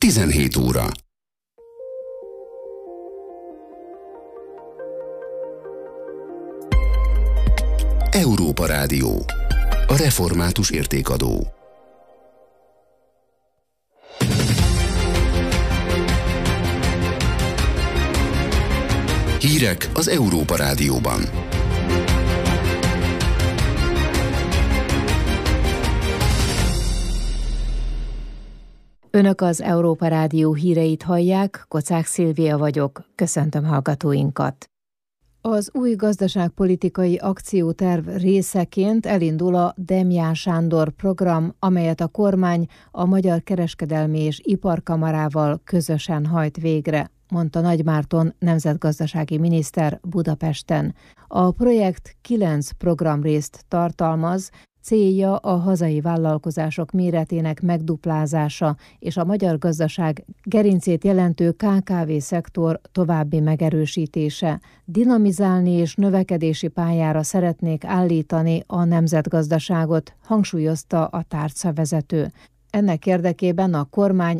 17 óra. Európa Rádió. A református értékadó. Hírek az Európa Rádióban. Önök az Európa Rádió híreit hallják, Kocák Szilvia vagyok, köszöntöm hallgatóinkat. Az új gazdaságpolitikai akcióterv részeként elindul a Demján Sándor program, amelyet a kormány a Magyar Kereskedelmi és Iparkamarával közösen hajt végre, mondta Nagy Márton nemzetgazdasági miniszter Budapesten. A projekt 9 programrészt tartalmaz, célja a hazai vállalkozások méretének megduplázása és a magyar gazdaság gerincét jelentő KKV-szektor további megerősítése. Dinamizálni és növekedési pályára szeretnék állítani a nemzetgazdaságot, hangsúlyozta a tárcavezető. Ennek érdekében a kormány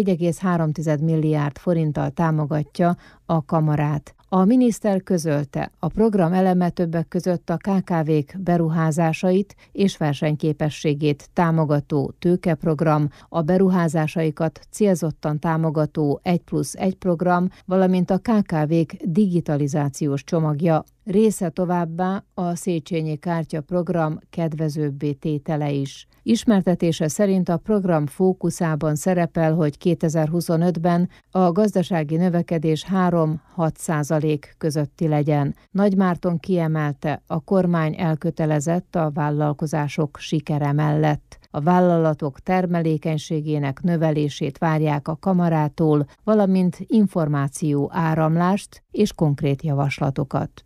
4,3 milliárd forinttal támogatja a kamarát. A miniszter közölte, a program eleme többek között a KKV-k beruházásait és versenyképességét támogató tőkeprogram, a beruházásaikat célzottan támogató 1+1 program, valamint a KKV-k digitalizációs csomagja. Része továbbá a Széchenyi kártya program kedvezőbbé tétele is. Ismertetése szerint a program fókuszában szerepel, hogy 2025-ben a gazdasági növekedés 3-6% közötti legyen. Nagy Márton kiemelte, a kormány elkötelezett a vállalkozások sikere mellett. A vállalatok termelékenységének növelését várják a kamarától, valamint információ áramlást és konkrét javaslatokat.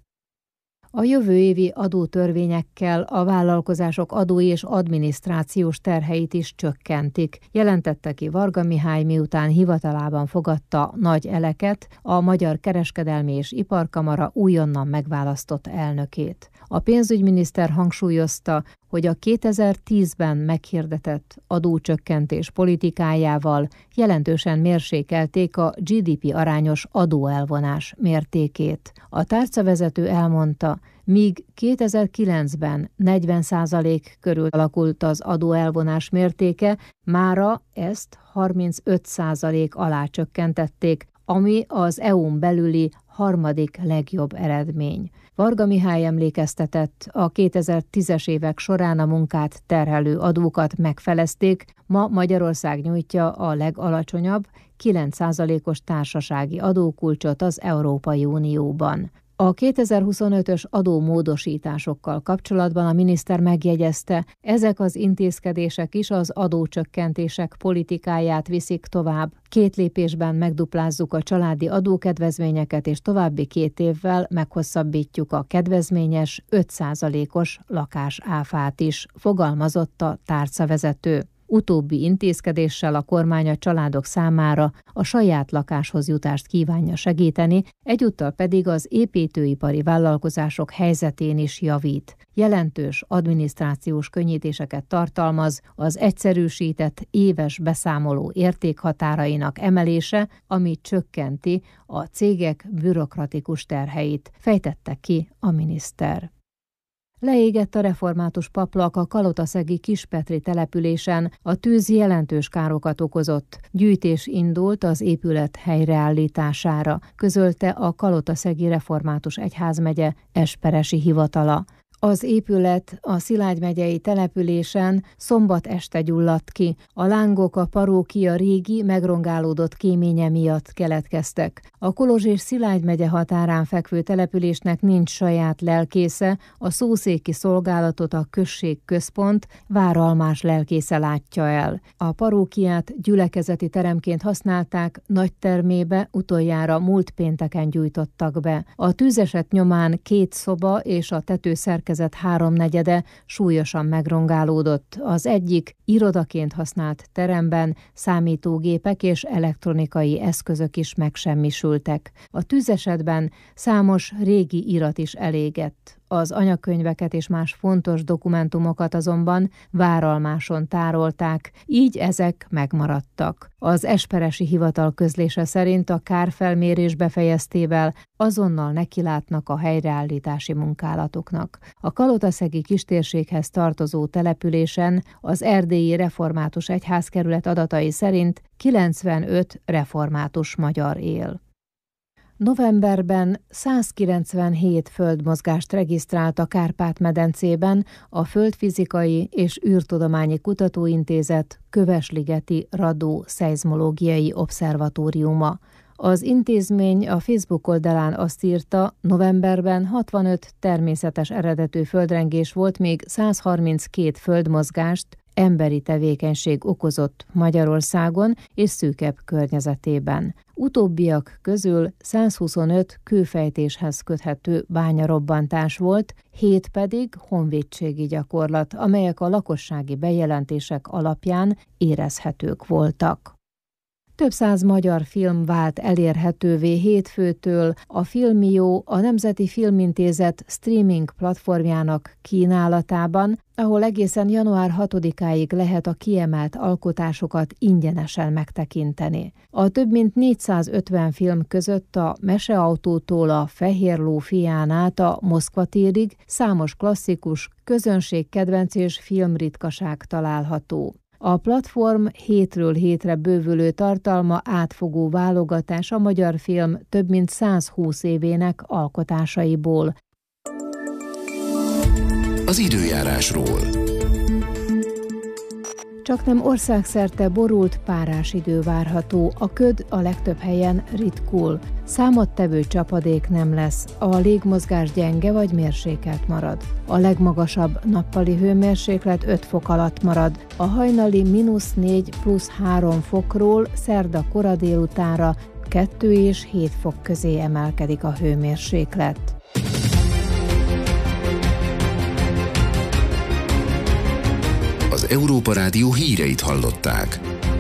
A jövő évi adótörvényekkel a vállalkozások adói és adminisztrációs terheit is csökkentik, jelentette ki Varga Mihály, miután hivatalában fogadta Nagy Eleket, a Magyar Kereskedelmi és Iparkamara újonnan megválasztott elnökét. A pénzügyminiszter hangsúlyozta, hogy a 2010-ben meghirdetett adócsökkentés politikájával jelentősen mérsékelték a GDP arányos adóelvonás mértékét. A tárcavezető elmondta, míg 2009-ben 40% körül alakult az adóelvonás mértéke, mára ezt 35% alá csökkentették, ami az EU-n belüli harmadik legjobb eredmény. Varga Mihály emlékeztetett, a 2010-es évek során a munkát terhelő adókat megfelezték, ma Magyarország nyújtja a legalacsonyabb 9%-os társasági adókulcsot az Európai Unióban. A 2025-ös adómódosításokkal kapcsolatban a miniszter megjegyezte, ezek az intézkedések is az adócsökkentések politikáját viszik tovább. 2 lépésben megduplázzuk a családi adókedvezményeket, és további 2 évvel meghosszabbítjuk a kedvezményes 5%-os lakásáfát is, fogalmazott a tárcavezető. Utóbbi intézkedéssel a kormány a családok számára a saját lakáshoz jutást kívánja segíteni, egyúttal pedig az építőipari vállalkozások helyzetén is javít. Jelentős adminisztrációs könnyítéseket tartalmaz az egyszerűsített éves beszámoló értékhatárainak emelése, ami csökkenti a cégek bürokratikus terheit, fejtette ki a miniszter. Leégett a református paplak a kalotaszegi Kispetri településen, a tűz jelentős károkat okozott. Gyűjtés indult az épület helyreállítására, közölte a Kalotaszegi Református Egyházmegye esperesi hivatala. Az épület a Szilágy megyei településen szombat este gyulladt ki. A lángok a parókia régi, megrongálódott kéménye miatt keletkeztek. A Kolozs és Szilágy megye határán fekvő településnek nincs saját lelkésze, a szószéki szolgálatot a községközpont Váralmás lelkésze látja el. A parókiát gyülekezeti teremként használták, nagytermébe utoljára múlt pénteken gyújtottak be. A tűzeset nyomán 2 szoba és a tetőszerkezet 3/4 súlyosan megrongálódott. Az egyik irodaként használt teremben számítógépek és elektronikai eszközök is megsemmisültek. A tűzesetben számos régi irat is elégett. az anyakönyveket és más fontos dokumentumokat azonban Váralmáson tárolták, így ezek megmaradtak. Az esperesi hivatal közlése szerint a kárfelmérés befejeztével azonnal nekilátnak a helyreállítási munkálatoknak. A kalotaszegi kistérséghez tartozó településen az erdélyi református egyházkerület adatai szerint 95 református magyar él. Novemberben 197 földmozgást regisztrált a Kárpát-medencében a Földfizikai és űrtudományi kutatóintézet Kövesligeti Radó-szeizmológiai obszervatóriuma. Az intézmény a Facebook oldalán azt írta, novemberben 65 természetes eredetű földrengés volt, még 132 földmozgást emberi tevékenység okozott Magyarországon és szűkebb környezetében. Utóbbiak közül 125 kőfejtéshez köthető bányarobbantás volt, 7 pedig honvédségi gyakorlat, amelyek a lakossági bejelentések alapján érezhetők voltak. Több száz magyar film vált elérhetővé hétfőtől a Filmió, a Nemzeti Filmintézet streaming platformjának kínálatában, ahol egészen január 6-áig lehet a kiemelt alkotásokat ingyenesen megtekinteni. A több mint 450 film között a Meseautótól a Fehér ló fián át a Moszkva térig számos klasszikus, közönségkedvenc és filmritkaság található. A platform hétről hétre bővülő tartalma átfogó válogatás a magyar film több mint 120 évének alkotásaiból. Az időjárásról. Csaknem országszerte borult párás idő várható, a köd a legtöbb helyen ritkul. Számottevő csapadék nem lesz, a légmozgás gyenge vagy mérsékelt marad. A legmagasabb nappali hőmérséklet 5 fok alatt marad, a hajnali -4 + 3 fokról szerda kora délutánra 2 és 7 fok közé emelkedik a hőmérséklet. Az Európa Rádió híreit hallották.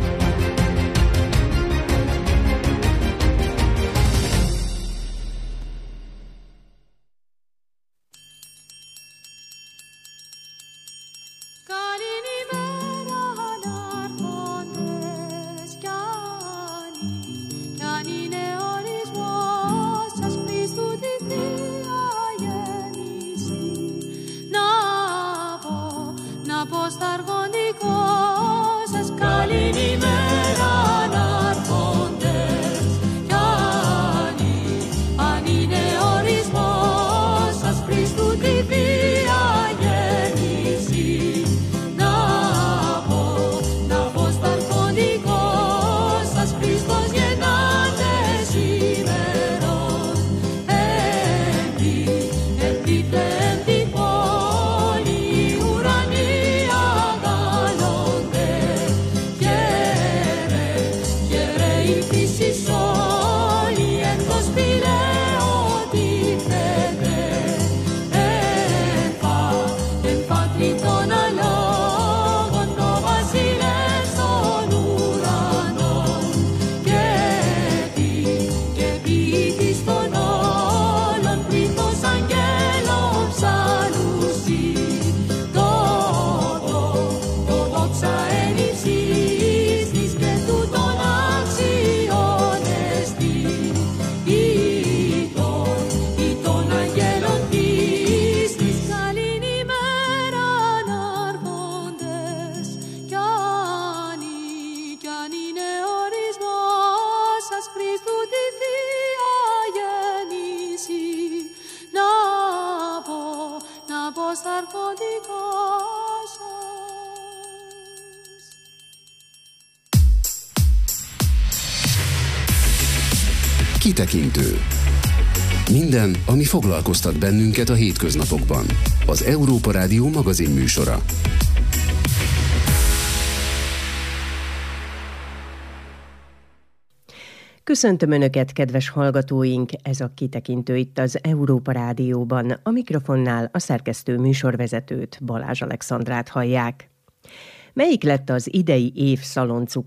Kitekintő. Minden, ami foglalkoztat bennünket a hétköznapokban. Az Európa Rádió magazinműsora. Köszöntöm Önöket, kedves hallgatóink! Ez a Kitekintő itt az Európa Rádióban. A mikrofonnál a szerkesztő műsorvezetőt, Balázs Alexandrát hallják. Melyik lett az idei év szaloncukra?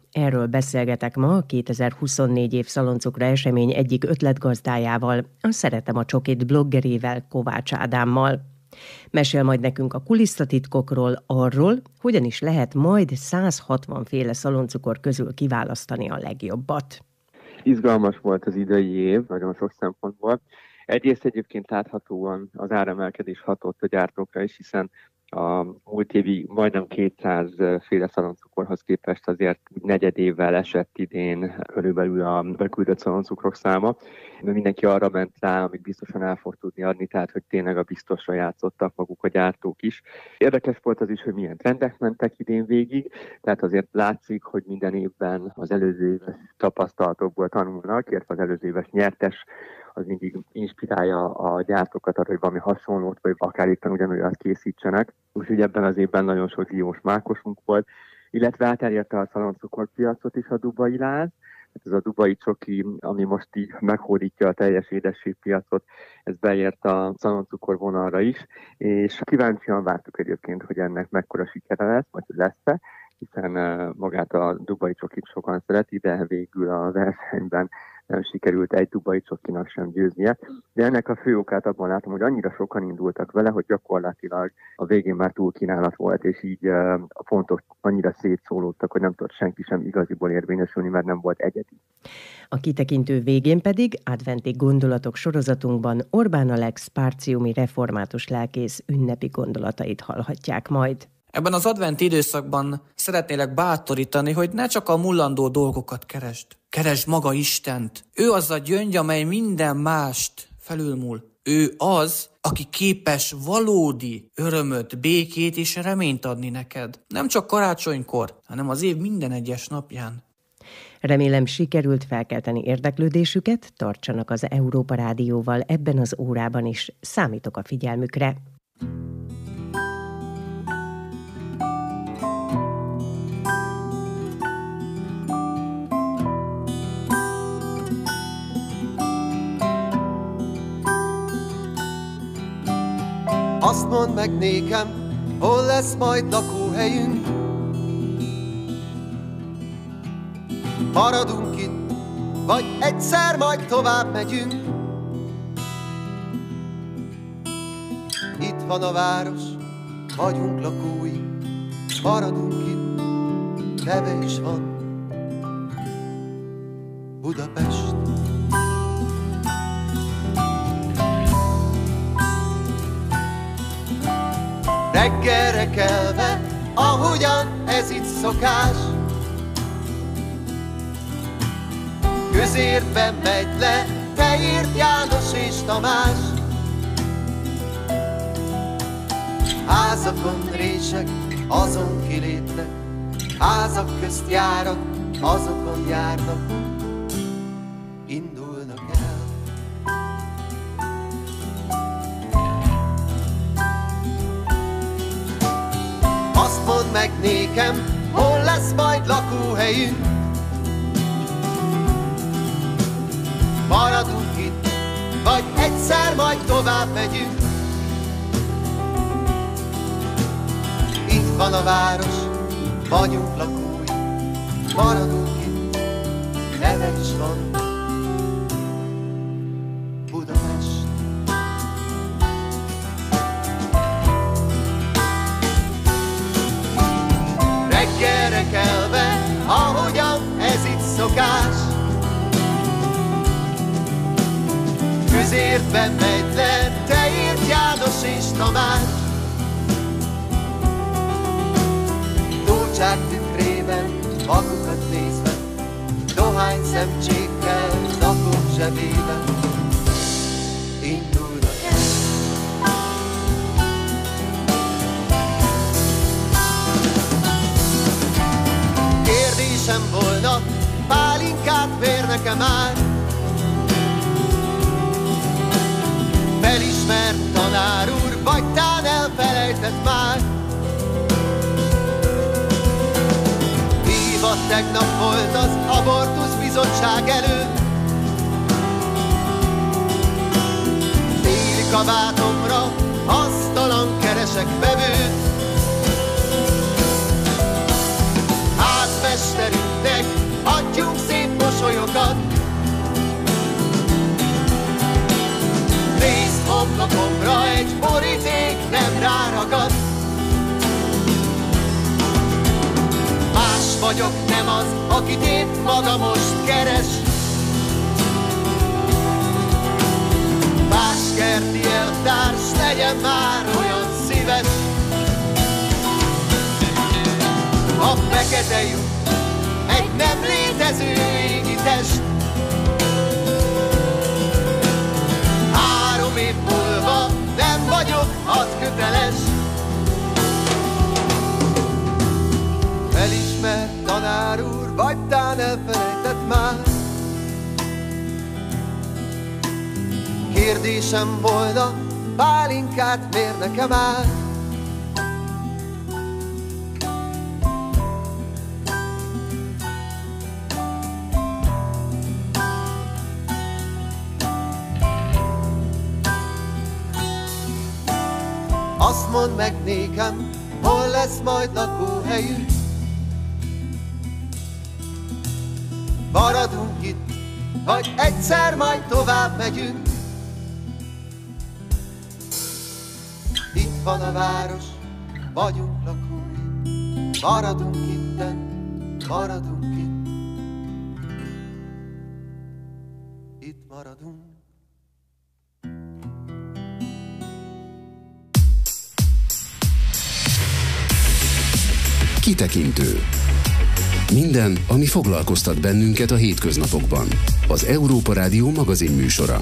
Erről beszélgetek ma a 2024 év Szaloncukra esemény egyik ötletgazdájával, a Szeretem a Csokit bloggerével, Kovács Ádámmal. Mesél majd nekünk a kulisszatitkokról, arról, hogyan is lehet majd 160 féle szaloncukor közül kiválasztani a legjobbat. Izgalmas volt az idei év, nagyon sok szempontból. Egyrészt egyébként láthatóan az áremelkedés hatott a gyártókra is, hiszen a múlt évi majdnem 200 féle szaloncukorhoz képest azért negyedével esett idén körülbelül a beküldött szaloncukrok száma. Mindenki arra ment rá, amit biztosan el fog tudni adni, tehát hogy tényleg a biztosra játszottak maguk a gyártók is. Érdekes volt az is, hogy milyen trendek mentek idén végig, tehát azért látszik, hogy minden évben az előző éves tapasztalatokból tanulnak, illetve az előző éves nyertes az mindig inspirálja a gyártókat arra, hogy valami hasonlót, vagy akár éppen ugyanolyat készítsenek. Úgyhogy ebben az évben nagyon sok diós mákosunk volt, illetve átérte a szaloncukorpiacot is a dubai láz. Ez a dubai csoki, ami most így meghódítja a teljes édességpiacot, ez beért a szaloncukor vonalra is, és kíváncsian vártuk egyébként, hogy ennek mekkora sikere lesz, vagy lesz-e, hiszen magát a dubai csokit sokan szereti, de végül a versenyben nem sikerült egy dubai csokinak sem győznie. De ennek a fő okát abban látom, hogy annyira sokan indultak vele, hogy gyakorlatilag a végén már túlkínálat volt, és így a pontok annyira szétszólódtak, hogy nem tudott senki sem igaziból érvényesülni, mert nem volt egyedi. A kitekintő végén pedig adventi gondolatok sorozatunkban Orbán Alex párciumi református lelkész ünnepi gondolatait hallhatják majd. Ebben az adventi időszakban szeretnélek bátorítani, hogy ne csak a mullandó dolgokat keresd. Keresd maga Istent. Ő az a gyöngy, amely minden mást felülmúl. Ő az, aki képes valódi örömöt, békét és reményt adni neked. Nem csak karácsonykor, hanem az év minden egyes napján. Remélem sikerült felkelteni érdeklődésüket, tartsanak az Európa Rádióval ebben az órában is. Számítok a figyelmükre. Azt mondd meg nékem, hol lesz majd lakóhelyünk. Maradunk itt, vagy egyszer majd tovább megyünk. Itt van a város, vagyunk lakói. Maradunk itt, neve is van, Budapest. Reggelre kelve, ahogyan ez itt szokás, közértben megy le, te írt János és Tamás. Házakon rések, azon kilépnek, házak közt járat, azokon járnak, indulnak el. Azt mondd meg nékem, hol lesz majd lakóhelyünk. Maradunk itt, vagy egyszer majd tovább megyünk. Itt van a város, vagyunk lakói. Maradunk itt, neve is van, Budapest. Reggelre kelve, ahogyan ez itt szokás, közértben megy le, te írt János és Tamás. Tócsák tükrében, magukat nézve, dohány szemcsékkel, napok zsebében, indulnak el. Kérdésem volna, pálinkát vérnek-e már? Felismert tanár úr, vagy tán elfelejtett már? Hívat tegnap volt az abortusz bizottság előtt. Téli kabátomra hasztalan keresek vevőt. Házmesterünknek vagyok, nem az, akit épp maga most keres. Más kerti elvtárs, legyen már olyan szíves. A fekete lyuk egy nem létező égi test. 3 év múlva nem vagyok az köteles. Elismert tanár úr, vagy tán elfelejtett már. Kérdésem volna, pálinkát mérnek-e már? Azt mondd meg nékem, hol lesz majd lakóhelyünk. Maradunk itt, vagy egyszer majd tovább megyünk. Itt van a város, vagyunk lakói. Maradunk itten, maradunk itt. Itt maradunk. Kitekintő. Minden, ami foglalkoztat bennünket a hétköznapokban. Az Európa Rádió magazin műsora.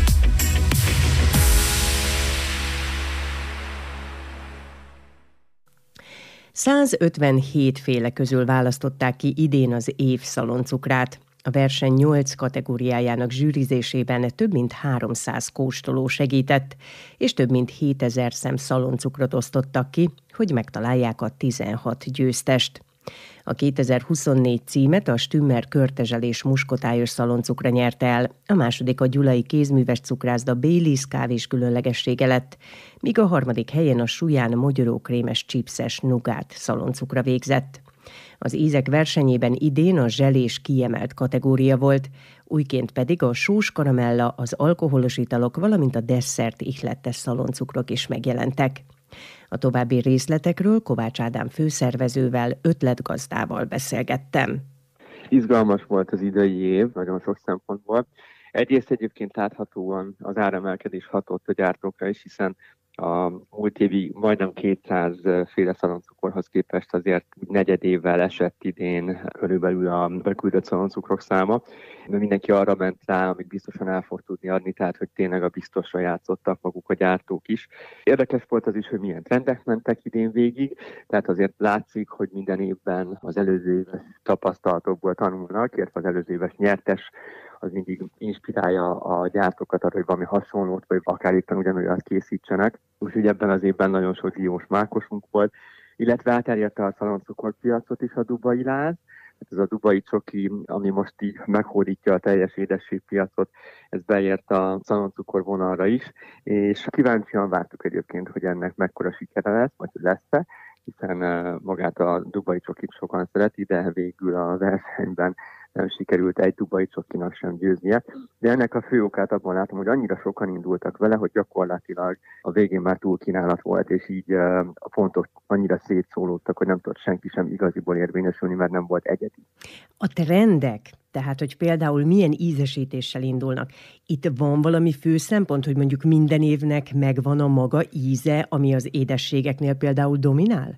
...157 féle közül választották ki idén az év szaloncukrát. A verseny 8 kategóriájának zsűrizésében több mint 300 kóstoló segített, és több mint 7000 szem szaloncukrot osztottak ki, hogy megtalálják a 16 győztest. A 2024 címet a Stümmer körtezselés muskotályos szaloncukra nyerte el, a második a gyulai kézműves cukrászda Baileys kávés különlegessége lett, míg a harmadik helyen a Suján mogyorókrémes chipses nugát szaloncukra végzett. Az ízek versenyében idén a zselés kiemelt kategória volt, újként pedig a sós karamella, az alkoholos italok, valamint a desszert ihlettes szaloncukrok is megjelentek. A további részletekről Kovács Ádám főszervezővel, ötletgazdával beszélgettem. Izgalmas volt az idei év, nagyon sok szempontból. Egyrészt egyébként láthatóan az áremelkedés hatott a gyártókra is, hiszen a múlt évi majdnem 200 féle szaloncukorhoz képest azért negyedével esett idén körülbelül a beküldött szaloncukrok száma. Mindenki arra ment rá, amit biztosan el fog tudni adni, tehát hogy tényleg a biztosra játszottak maguk a gyártók is. Érdekes volt az is, hogy milyen trendek mentek idén végig, tehát azért látszik, hogy minden évben az előző éves tapasztalatokból tanulnak, illetve az előző éves nyertes az mindig inspirálja a gyártókat arra, hogy valami hasonlót, vagy akár éppen ugyanolyat készítsenek. Úgyhogy ebben az évben nagyon sok diós mákosunk volt, illetve átjárta a szaloncukorpiacot is a dubai láz. Ez a dubai csoki, ami most így meghódítja a teljes édességpiacot, ez beért a szaloncukor vonalra is, és kíváncsian vártuk egyébként, hogy ennek mekkora sikere lesz, vagy lesz-e, hiszen magát a dubai csokit sokan szereti, de végül a versenyben nem sikerült egy dubai csokinak sem győznie. De ennek a fő okát abban látom, hogy annyira sokan indultak vele, hogy gyakorlatilag a végén már túlkínálat volt, és így a pontok annyira szétszólódtak, hogy nem tudott senki sem igaziból érvényesülni, mert nem volt egyedi. A trendek, tehát hogy például milyen ízesítéssel indulnak. Itt van valami fő szempont, hogy mondjuk minden évnek megvan a maga íze, ami az édességeknél például dominál?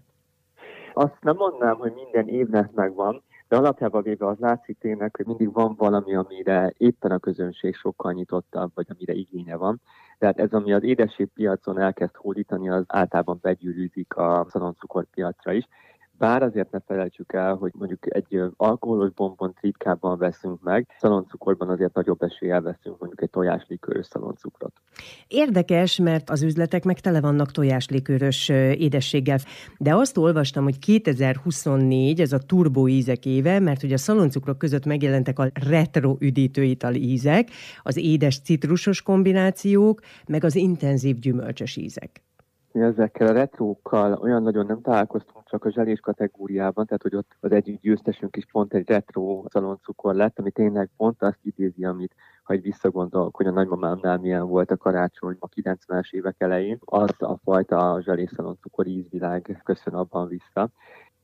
Azt nem mondanám, hogy minden évnek megvan, de alapjában véve az látszik tényleg, hogy mindig van valami, amire éppen a közönség sokkal nyitottabb, vagy amire igénye van. Tehát ez, ami az édességpiacon elkezd hódítani, az általában begyűrűzik a szaloncukorpiacra is. Bár azért ne felejtsük el, hogy mondjuk egy alkoholos bombont ritkábban veszünk meg, szaloncukorban azért nagyobb eséllyel veszünk mondjuk egy tojáslikőrös szaloncukrot. Érdekes, mert az üzletek meg tele vannak tojáslikőrös édességgel. De azt olvastam, hogy 2024 ez a turbo ízek éve, mert hogy a szaloncukrok között megjelentek a retro üdítőital ízek, az édes citrusos kombinációk, meg az intenzív gyümölcsös ízek. Mi ezekkel a retrókkal olyan nagyon nem találkoztunk, csak a zselés kategóriában, tehát hogy ott az egyik győztesünk is pont egy retro szaloncukor lett, ami tényleg pont azt idézi, amit, ha egy visszagondolok, hogy a nagymamámnál milyen volt a karácsony a 90-es évek elején, az a fajta zselés szaloncukor ízvilág köszön abban vissza.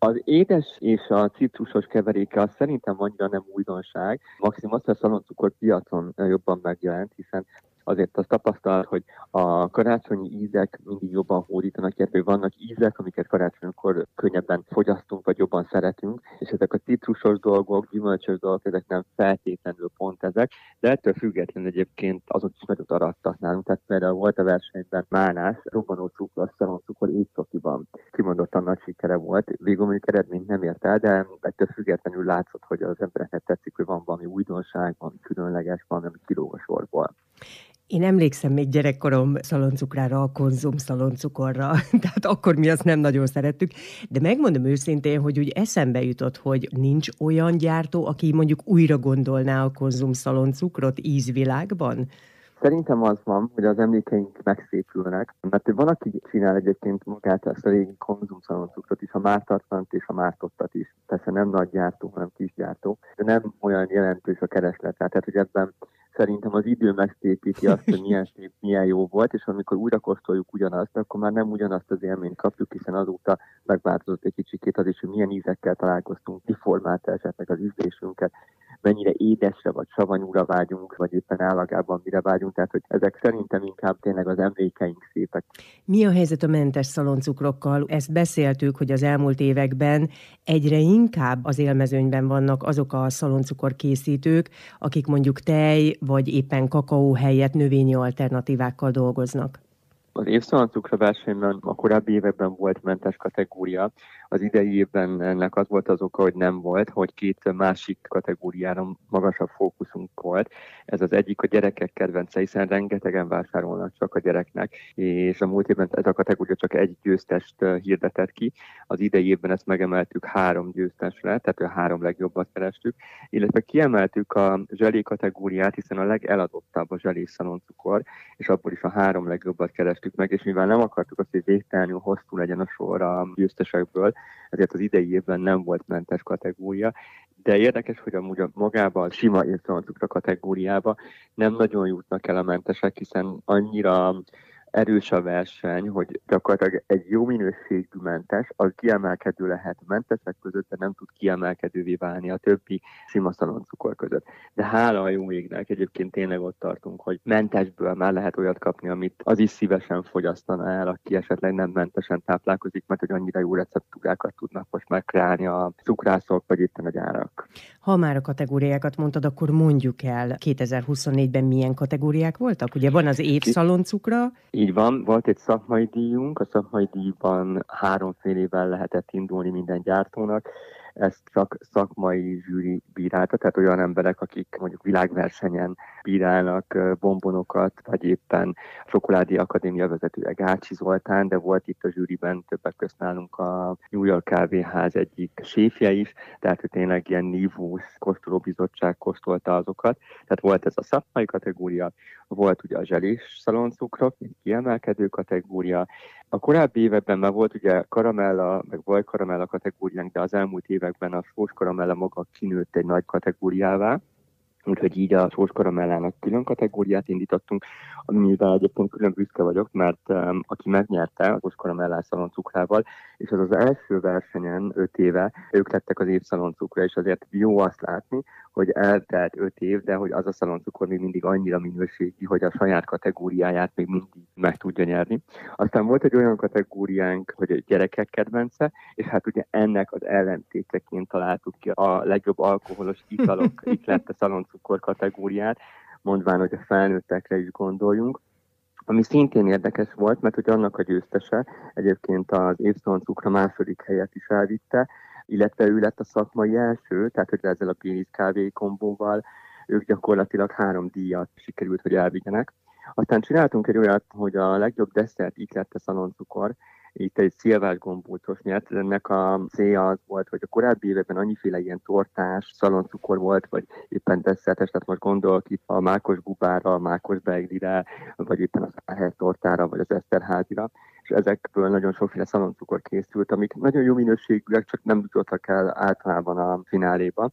Az édes és a citrusos keveréke az szerintem annyira nem újdonság. Maximum az, hogy a szaloncukor piacon jobban megjelent, hiszen azért azt tapasztalt, hogy a karácsonyi ízek mindig jobban hódítanak, illetve vannak ízek, amiket karácsonykor könnyebben fogyasztunk, vagy jobban szeretünk, és ezek a citrusos dolgok, gyümölcsös dolgok, ezek nem feltétlenül pont ezek, de ettől függetlenül egyébként azok is nagyot arattak nálunk. Tehát például volt a versenyben Mánás, robbanó cukros szaloncukor éjszakiban. Kimondottan nagy sikere volt, végül mondjuk eredményt nem ért el, de ettől függetlenül látszott, hogy az embereknek tetszik, hogy van valami újdonság, van különleges, van, ami kilóg a sorból. Én emlékszem még gyerekkorom szaloncukrára, a Konzum szaloncukorra, tehát akkor mi azt nem nagyon szerettük, de megmondom őszintén, hogy úgy eszembe jutott, hogy nincs olyan gyártó, aki mondjuk újra gondolná a Konzum szaloncukrot ízvilágban? Szerintem az van, hogy az emlékeink megszépülnek, mert van, aki csinál egyébként magát ezt a régi Konzum szaloncukrot is, a mártatlant és a mártottat is. Persze nem nagy gyártó, hanem kis gyártó, de nem olyan jelentős a kereslet. Tehát, hogy ebben szerintem az idő megszépíti azt, hogy milyen szép, milyen jó volt, és amikor újra kóstoljuk ugyanazt, akkor már nem ugyanazt az élményt kapjuk, hiszen azóta megváltozott egy kicsikét az is, hogy milyen ízekkel találkoztunk, kiformálta esetleg az ízlésünket, mennyire édesre vagy savanyúra vágyunk, vagy éppen állagában mire vágyunk, tehát hogy ezek szerintem inkább tényleg az emlékeink szépek. Mi a helyzet a mentes szaloncukrokkal? Ezt beszéltük, hogy az elmúlt években egyre inkább az élmezőnyben vannak azok a szaloncukor készítők, akik mondjuk tej vagy éppen kakaó helyett növényi alternatívákkal dolgoznak. Az évszaloncukra versenyben a korábbi években volt mentes kategória, az idei évben ennek az volt az oka, hogy nem volt, hogy két másik kategóriára magasabb fókuszunk volt. Ez az egyik a gyerekek kedvence, hiszen rengetegen vásárolnak csak a gyereknek, és a múlt évben ez a kategória csak egy győztest hirdetett ki. Az idei évben ezt megemeltük 3 győztesre, tehát a 3 legjobbat kerestük, illetve kiemeltük a zselé kategóriát, hiszen a legeladottabb a zselés szaloncukor, és abból is a 3 legjobbat kerestük meg, és mivel nem akartuk azt, hogy végtelenül hosszú legyen a sor a győztesekből, ezért az idei évben nem volt mentes kategória, de érdekes, hogy amúgy magában a sima évszaloncukra kategóriába nem nagyon jutnak el a mentesek, hiszen annyira erős a verseny, hogy gyakorlatilag egy jó minőségű mentes, az kiemelkedő lehet mentesek között, de nem tud kiemelkedővé válni a többi sima szaloncukor között. De hála a jó égnek, egyébként tényleg ott tartunk, hogy mentesből már lehet olyat kapni, amit az is szívesen fogyasztana el, aki esetleg nem mentesen táplálkozik, mert hogy annyira jó receptúrákat tudnak most megkreálni a cukrászok, vagy éppen a gyárak. Ha már a kategóriákat mondtad, akkor mondjuk el, 2024-ben milyen kategóriák voltak? Ugye van az évszaloncukra. Így van, volt egy szakmai díjunk, a szakmai díjban 3 fél évvel lehetett indulni minden gyártónak. Ezt csak szakmai zsűri bírálta, tehát olyan emberek, akik mondjuk világversenyen bírálnak bombonokat, vagy éppen Csokoládé Akadémia vezetője Gácsi Zoltán, de volt itt a zsűriben többek közt nálunk a New York Kávéház egyik séfje is, tehát hogy tényleg ilyen nívós kóstolóbizottság kóstolta azokat. Tehát volt ez a szakmai kategória, volt ugye a zselés szaloncukrok, kiemelkedő kategória. A korábbi években már volt ugye karamella, meg vajkaramella kategóriánk, de az elmúlt években a sós karamella maga kinőtt egy nagy kategóriává, úgyhogy így a sós karamellának külön kategóriát indítottunk, amivel egyébként külön büszke vagyok, mert aki megnyerte a sós karamellás szaloncukrával, és az az első versenyen 5 éve, ők lettek az év szaloncukra, és azért jó azt látni, hogy eltelt 5 év, de hogy az a szaloncukor még mindig annyira minőségi, hogy a saját kategóriáját még mindig meg tudja nyerni. Aztán volt egy olyan kategóriánk, hogy a gyerekek kedvence, és hát ugye ennek az ellentéteként találtuk ki a legjobb alkoholos italok, itt lett a szaloncukor kategóriát, mondván, hogy a felnőttekre is gondoljunk. Ami szintén érdekes volt, mert hogy annak a győztese egyébként az évszaloncukra második helyet is elvitte, illetve ő lett a szakmai első, tehát hogy ezzel a Baileys kávé kombóval ők gyakorlatilag 3 díjat sikerült, hogy elvigyenek. Aztán csináltunk egy olyat, hogy a legjobb desszert itt lett a szaloncukor, itt egy szilvás gombócos nyert, ennek a célja az volt, hogy a korábbi években annyiféle ilyen tortás, szaloncukor volt, vagy éppen desszertes, tehát most gondolok itt a mákos bubára, a mákos beiglire, vagy éppen az áher tortára, vagy az Eszterházira, és ezekből nagyon sokféle szaloncukor készült, amik nagyon jó minőségűek, csak nem jutottak el általában a fináléba.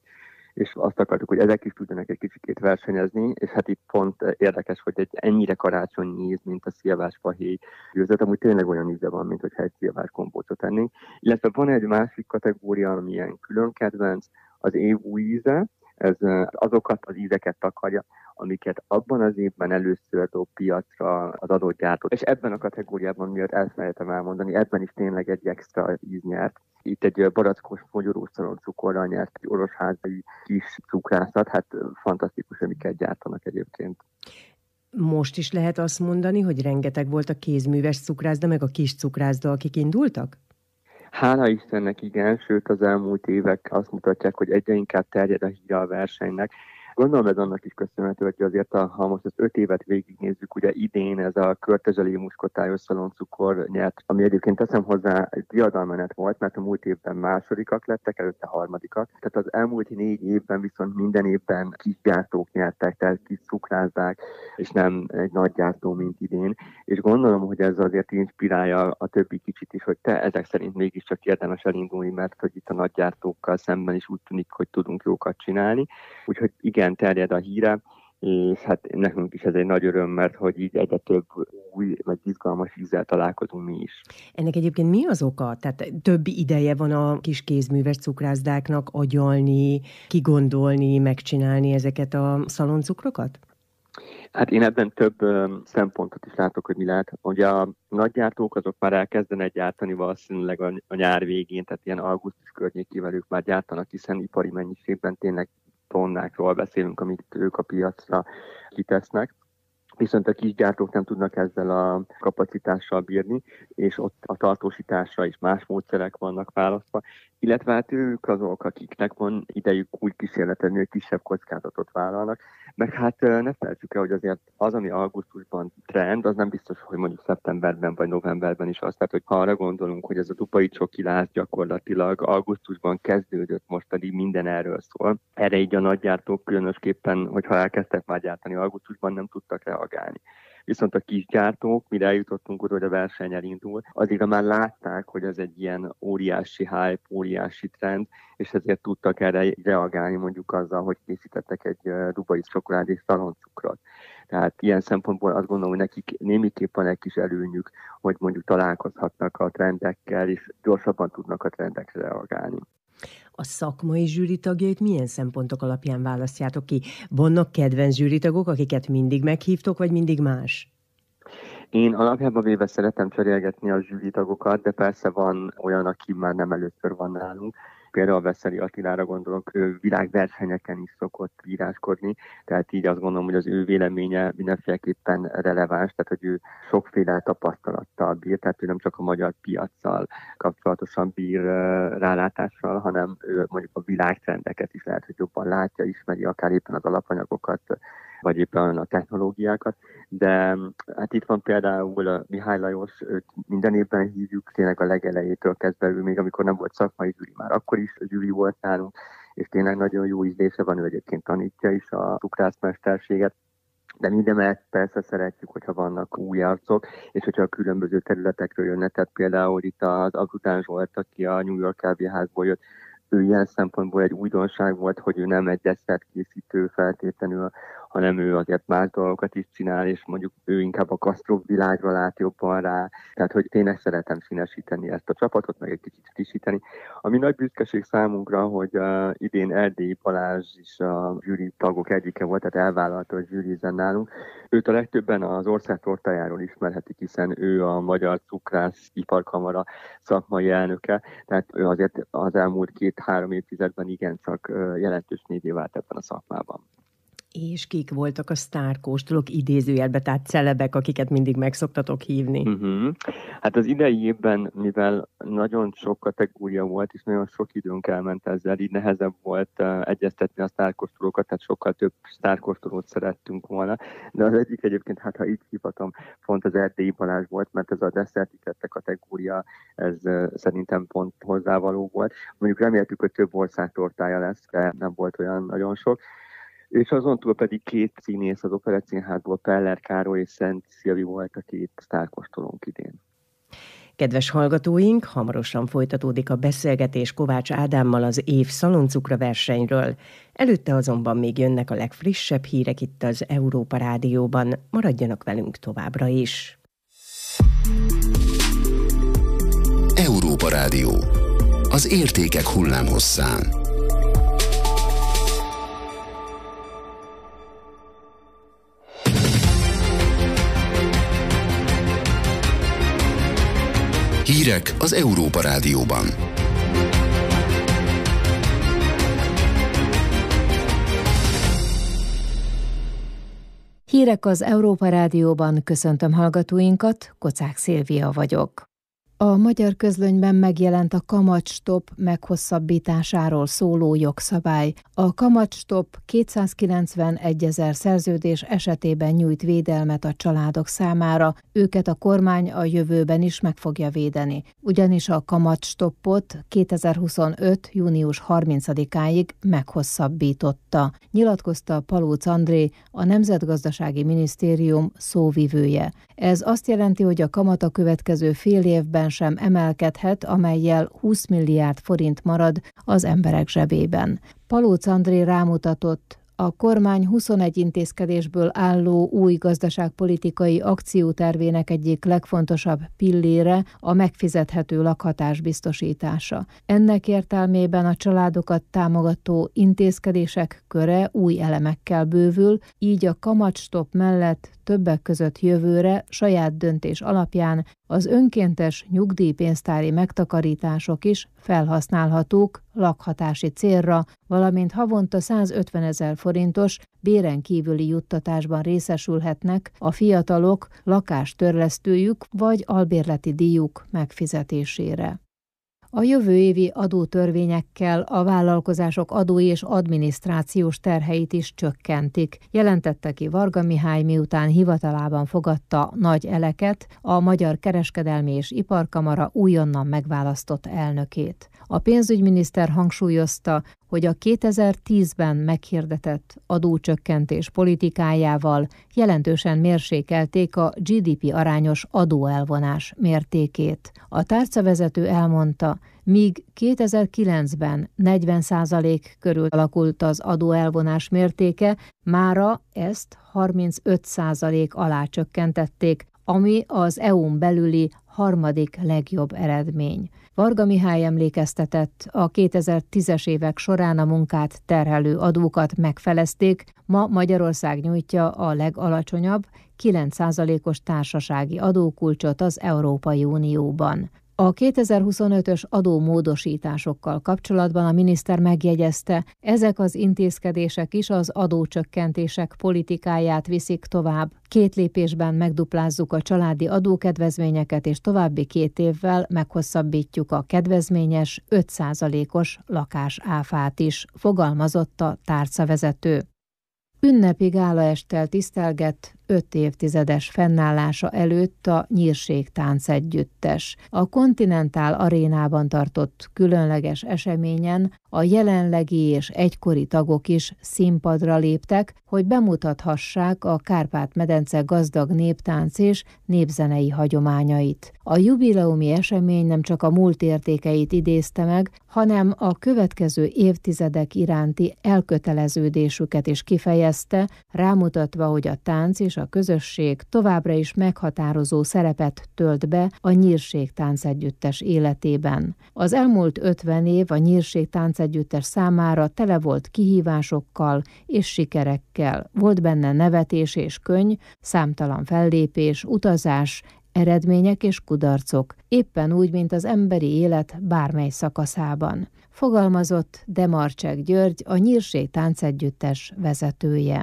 és azt akartuk, hogy ezek is tudjanak egy kicsikét versenyezni, és hát itt pont érdekes, hogy egy ennyire karácsonyi íz, mint a szilvásfahéj gőzet, amúgy tényleg olyan íze van, mint hogyha egy szilvás kompótot tennénk. Illetve van egy másik kategória, ami ilyen külön kedvenc, az év új íze, ez azokat az ízeket takarja, amiket abban az évben először dob piacra az adott gyártó. És ebben a kategóriában, miért elfelejtem elmondani, ebben is tényleg egy extra íz nyert. Itt egy barackos mogyorós szaloncukorral nyert egy orosházai kis cukrászat, hát fantasztikus, amiket gyártanak egyébként. Most is lehet azt mondani, hogy rengeteg volt a kézműves cukrászda, meg a kis cukrászda, akik indultak? Hála Istennek igen, sőt az elmúlt évek azt mutatják, hogy egyre inkább terjed a híre a versenynek. Gondolom ez annak is köszönhető, hogy azért, ha most az 5 évet végignézzük, ugye idén ez a körtezseli muskotályos szaloncukor nyert, ami egyébként teszem hozzá egy diadalmenet volt, mert a múlt évben másodikak lettek, előtte harmadikak. Tehát az elmúlt 4 évben viszont minden évben kis gyártók nyertek, tehát kis cukrázdák, és nem egy nagy gyártó, mint idén. És gondolom, hogy ez azért inspirálja a többi kicsit is, hogy te ezek szerint mégiscsak érdemes elindulni, mert hogy itt a nagy gyártókkal szemben is úgy tűnik, hogy tudunk jókat csinálni. Úgyhogy igen, terjed a híre, és hát nekünk is ez egy nagy öröm, mert hogy így egyre több új, meg izgalmas ízzel találkozunk mi is. Ennek egyébként mi az oka? Tehát több ideje van a kis kézműves cukrászdáknak agyalni, kigondolni, megcsinálni ezeket a szaloncukrokat? Hát én ebben több szempontot is látok, hogy mi lehet. Ugye a nagygyártók azok már elkezdenek gyártani valószínűleg a nyár végén, tehát ilyen augusztus környékével ők már gyártanak, hiszen ipari mennyiségben tényleg tonnákról beszélünk, amit ők a piacra kitesznek. Viszont a kisgyártók nem tudnak ezzel a kapacitással bírni, és ott a tartósításra is más módszerek vannak választva, illetve hát ők azok, akiknek van idejük úgy kísérletezni, hogy kisebb kockázatot vállalnak, meg hát ne felejtsük el, hogy azért az, ami augusztusban trend, az nem biztos, hogy mondjuk szeptemberben vagy novemberben is az. Tehát, hogy ha arra gondolunk, hogy ez a dubai csokiláz gyakorlatilag augusztusban kezdődött, most pedig minden erről szól. Erre így a nagygyártók különösképpen, hogyha elkezdtek már gyártani augusztusban, nem tudtak reagálni. Viszont a kisgyártók, mire eljutottunk oda, hogy a verseny elindul, addigra már látták, hogy ez egy ilyen óriási hype, óriási trend, és ezért tudtak erre reagálni mondjuk azzal, hogy készítettek egy dubai csokoládés szaloncukrot. Tehát ilyen szempontból azt gondolom, hogy nekik némiképp van egy kis előnyük, hogy mondjuk találkozhatnak a trendekkel, és gyorsabban tudnak a trendekre reagálni. A szakmai zsűritagjait milyen szempontok alapján választjátok ki? Vannak kedvenc zsűritagok, akiket mindig meghívtok, vagy mindig más? Én alapjában véve szeretem cserélgetni a zsűritagokat, de persze van olyan, aki már nem először van nálunk. Például Veszeli Attilára gondolok, ő világversenyeken is szokott íráskodni, tehát így azt gondolom, hogy az ő véleménye mindenféleképpen releváns, tehát hogy ő sokféle tapasztalattal bír, tehát ő nem csak a magyar piaccal kapcsolatosan bír rálátással, hanem ő mondjuk a világtrendeket is lehet, hogy jobban látja, ismeri akár éppen az alapanyagokat, vagy éppen a technológiákat, de hát itt van például Mihály Lajos, őt minden évben hívjuk, tényleg a legelejétől kezdve, ő még amikor nem volt szakmai zsűri, már akkor is zsűri volt nálunk, és tényleg nagyon jó ízlése van, ő egyébként tanítja is a cukrászmesterséget, de mindemellett persze szeretjük, hogyha vannak új arcok, és hogyha a különböző területekről jönnek, tehát például itt az Agután Zsolt, aki a New York kávéházból jött, ő ilyen szempontból egy újdonság volt, hogy ő nem egy desszertkészítő feltétlenül, hanem ő azért más dolgokat is csinál, és mondjuk ő inkább a gasztró világra lát jobban rá. Tehát, hogy tényleg szeretem színesíteni ezt a csapatot, meg egy kicsit frissíteni. Ami nagy büszkeség számunkra, hogy idén Erdélyi Balázs is a zsűri tagok egyike volt, tehát elvállalta, hogy zsűrizzen nálunk. Őt a legtöbben az ország tortájáról ismerhetik, hiszen ő a Magyar Cukrász Iparkamara szakmai elnöke, tehát ő azért az elmúlt 2-3 évtizedben igencsak jelentős névvé vált ebben a szakmában. És kik voltak a sztárkóstolók idézőjelbe, tehát celebek, akiket mindig meg szoktatok hívni? Hát az idei évben, mivel nagyon sok kategória volt, és nagyon sok időnk elment ezzel, így nehezebb volt egyeztetni a sztárkóstolókat, tehát sokkal több sztárkóstolót szerettünk volna. De az egyik egyébként, hát ha így hívhatom, pont az Erdélyi Balázs volt, mert ez a desszertikette kategória, ez szerintem pont hozzávaló volt. Mondjuk reméltük, hogy több ország tortája lesz, de nem volt olyan nagyon sok. És azon túl pedig 2 színész az Operettszínházból, Peller Károly és Szent Szilvi volt a 2 sztárkóstolónk idén. Kedves hallgatóink, hamarosan folytatódik a beszélgetés Kovács Ádámmal az év szaloncukra versenyről. Előtte azonban még jönnek a legfrissebb hírek itt az Európa Rádióban. Maradjanak velünk továbbra is. Európa Rádió. Az értékek hullámhosszán. Hírek az Európa Rádióban. Hírek az Európa Rádióban, köszöntöm hallgatóinkat, Kocák Szilvia vagyok. A magyar közlönyben megjelent a kamatstop meghosszabbításáról szóló jogszabály. A kamatstop 291 000 szerződés esetében nyújt védelmet a családok számára, őket a kormány a jövőben is meg fogja védeni. Ugyanis a kamatstoppot 2025. június 30-áig meghosszabbította, nyilatkozta Palóc André, a Nemzetgazdasági Minisztérium szóvivője. Ez azt jelenti, hogy a kamat a következő fél évben sem emelkedhet, amellyel 20 milliárd forint marad az emberek zsebében. Palóc André rámutatott, a kormány 21 intézkedésből álló új gazdaságpolitikai akciótervének egyik legfontosabb pillére a megfizethető lakhatás biztosítása. Ennek értelmében a családokat támogató intézkedések köre új elemekkel bővül, így a kamatstop mellett többek között jövőre saját döntés alapján az önkéntes nyugdíjpénztári megtakarítások is felhasználhatók lakhatási célra, valamint havonta 150 000 forintos béren kívüli juttatásban részesülhetnek a fiatalok lakástörlesztőjük vagy albérleti díjuk megfizetésére. A jövő évi adótörvényekkel a vállalkozások adói és adminisztrációs terheit is csökkentik, jelentette ki Varga Mihály, miután hivatalában fogadta Nagy Eleket, a Magyar Kereskedelmi és Iparkamara újonnan megválasztott elnökét. A pénzügyminiszter hangsúlyozta, hogy a 2010-ben meghirdetett adócsökkentés politikájával jelentősen mérsékelték a GDP arányos adóelvonás mértékét. A tárcavezető elmondta, míg 2009-ben 40% körül alakult az adóelvonás mértéke, mára ezt 35% alá csökkentették, ami az EU-n belüli harmadik legjobb eredmény. Varga Mihály emlékeztetett, a 2010-es évek során a munkát terhelő adókat megfelezték, ma Magyarország nyújtja a legalacsonyabb 9%-os társasági adókulcsot az Európai Unióban. A 2025-ös adómódosításokkal kapcsolatban a miniszter megjegyezte, ezek az intézkedések is az adócsökkentések politikáját viszik tovább. 2 lépésben megduplázzuk a családi adókedvezményeket, és további 2 évvel meghosszabbítjuk a kedvezményes 5%-os lakásáfát is, fogalmazott a tárcavezető. Ünnepi gálaesttel tisztelgett 5 évtizedes fennállása előtt a Nyírség Táncegyüttes. A Continental Arénában tartott különleges eseményen a jelenlegi és egykori tagok is színpadra léptek, hogy bemutathassák a Kárpát-medence gazdag néptánc és népzenei hagyományait. A jubileumi esemény nem csak a múlt értékeit idézte meg, hanem a következő évtizedek iránti elköteleződésüket is kifejezte, rámutatva, hogy a tánc és a közösség továbbra is meghatározó szerepet tölt be a Nyírség Táncegyüttes életében. Az elmúlt 50 év a Nyírség Táncegyüttes számára tele volt kihívásokkal és sikerekkel. Volt benne nevetés és könny, számtalan fellépés, utazás, eredmények és kudarcok, éppen úgy, mint az emberi élet bármely szakaszában. Fogalmazott Demarcsek György, a Nyírség Táncegyüttes vezetője.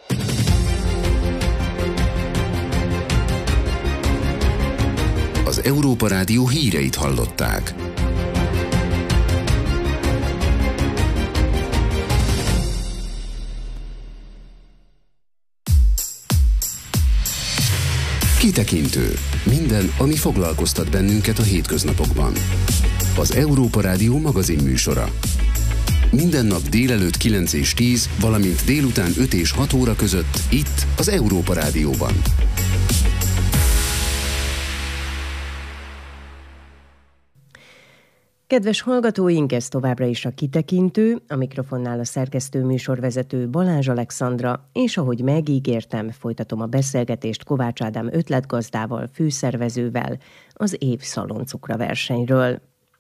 Az Európa Rádió híreit hallották. Kitekintő. Minden, ami foglalkoztat bennünket a hétköznapokban. Az Európa Rádió magazinműsora. Minden nap délelőtt 9 és 10, valamint délután 5 és 6 óra között itt az Európa Rádióban. Kedves hallgatóink, ez továbbra is a Kitekintő, a mikrofonnál a szerkesztő műsorvezető Balázs Alexandra, és ahogy megígértem, folytatom a beszélgetést Kovács Ádám ötletgazdával, főszervezővel az év szaloncukra versenyről.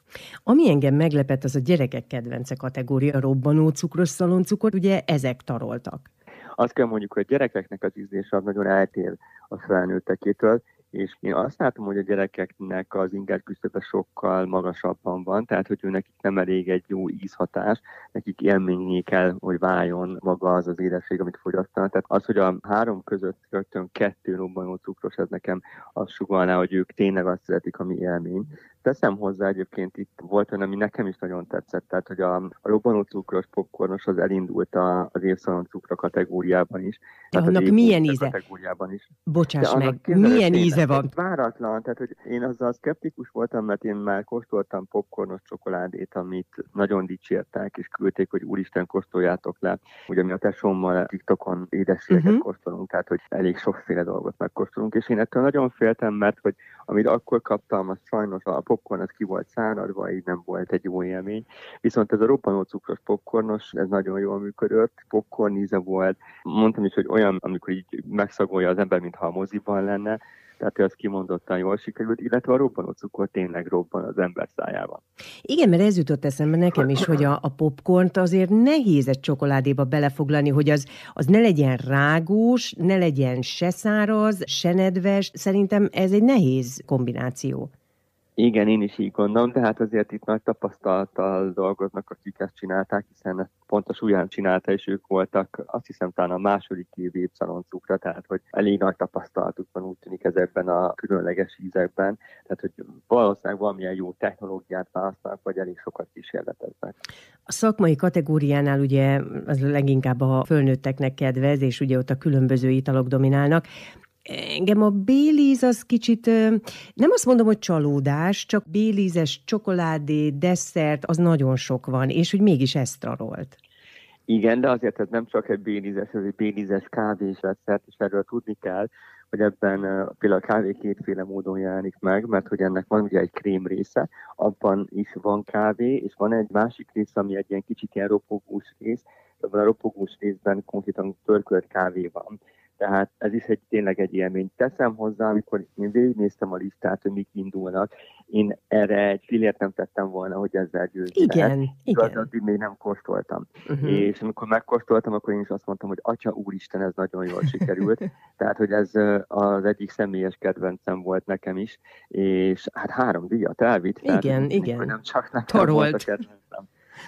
Ami engem meglepett, az a gyerekek kedvence kategória, robbanó cukros szaloncukor, ugye ezek taroltak. Azt kell mondjuk, hogy a gyerekeknek az ízlése az nagyon eltér a felnőttekétől, és én azt látom, hogy a gyerekeknek az inger küszöbe sokkal magasabban van, tehát hogy nekik nem elég egy jó ízhatás, nekik élményé kell, hogy váljon maga az édesség, amit fogyasztanak. Tehát az, hogy a 3 között rögtön 2 robbanó cukros, ez nekem azt sugallná, hogy ők tényleg azt szeretik, ami élmény. Teszem hozzá, egyébként itt volt olyan, ami nekem is nagyon tetszett, tehát hogy a robbanó cukros popcornos az elindult az évszaloncukra kategóriában is. Annak milyen íze? Kategóriában is. Bocsáss meg, milyen íze van? Váratlan, tehát hogy én azzal szkeptikus voltam, mert én már kóstoltam popcornos csokoládét, amit nagyon dicsértek, és küldték, hogy úristen, kóstoljátok le. Ugye mi a tesómmal TikTokon édességeket kóstolunk, tehát hogy elég sokféle dolgot megkóstolunk, és én ettől nagyon féltem, mert hogy amit akkor kaptam, az sajnos a popcorn az ki volt száradva, így nem volt egy jó élmény. Viszont ez a robbanó cukros popcornos, ez nagyon jól működött, popcorn íze volt. Mondtam is, hogy olyan, amikor így megszagolja az ember, mintha a moziban lenne, tehát ez kimondottan jól sikerült, illetve a robbanó cukor tényleg robban az ember szájában. Igen, mert ez jutott eszembe nekem is, hogy a popcornt azért nehéz egy csokoládéba belefoglalni, hogy az ne legyen rágós, ne legyen se száraz, se nedves. Szerintem ez egy nehéz kombináció. Igen, én is így gondolom, de hát azért itt nagy tapasztalattal dolgoznak, akik ezt csinálták, hiszen ezt pont a Súlyán csinálta, és ők voltak, azt hiszem, talán a második év szaloncukra, tehát hogy elég nagy tapasztalatuk van, úgy tűnik ezekben a különleges ízekben, tehát hogy valószínűleg valamilyen jó technológiát választanak, vagy elég sokat kísérleteznek. A szakmai kategóriánál ugye az leginkább a fölnőtteknek kedvez, és ugye ott a különböző italok dominálnak. Engem a Baileys az kicsit, nem azt mondom, hogy csalódás, csak Baileys-es csokoládé, desszert, az nagyon sok van, és hogy mégis ezt tarolt. Igen, de azért ez nem csak egy Baileys-es, ez egy Baileys-es kávés desszert, és erről tudni kell, hogy ebben például a kávé kétféle módon jelenik meg, mert hogy ennek van ugye egy krém része, abban is van kávé, és van egy másik része, ami egy ilyen kicsit ilyen ropogós rész, abban a ropogós részben konkrétan pörkölt kávé van. Tehát ez is tényleg egy élmény. Teszem hozzá, amikor én végignéztem a listát, hogy mik indulnak, én erre egy fillért nem tettem volna, hogy ezzel győzni lehet. Igen. Addig még nem kóstoltam. És amikor megkóstoltam, akkor én is azt mondtam, hogy Atya úristen, ez nagyon jól sikerült. Tehát, hogy ez az egyik személyes kedvencem volt nekem is, és hát 3 díjat elvitt. Igen. Nem csak nekem volt a kedvencem.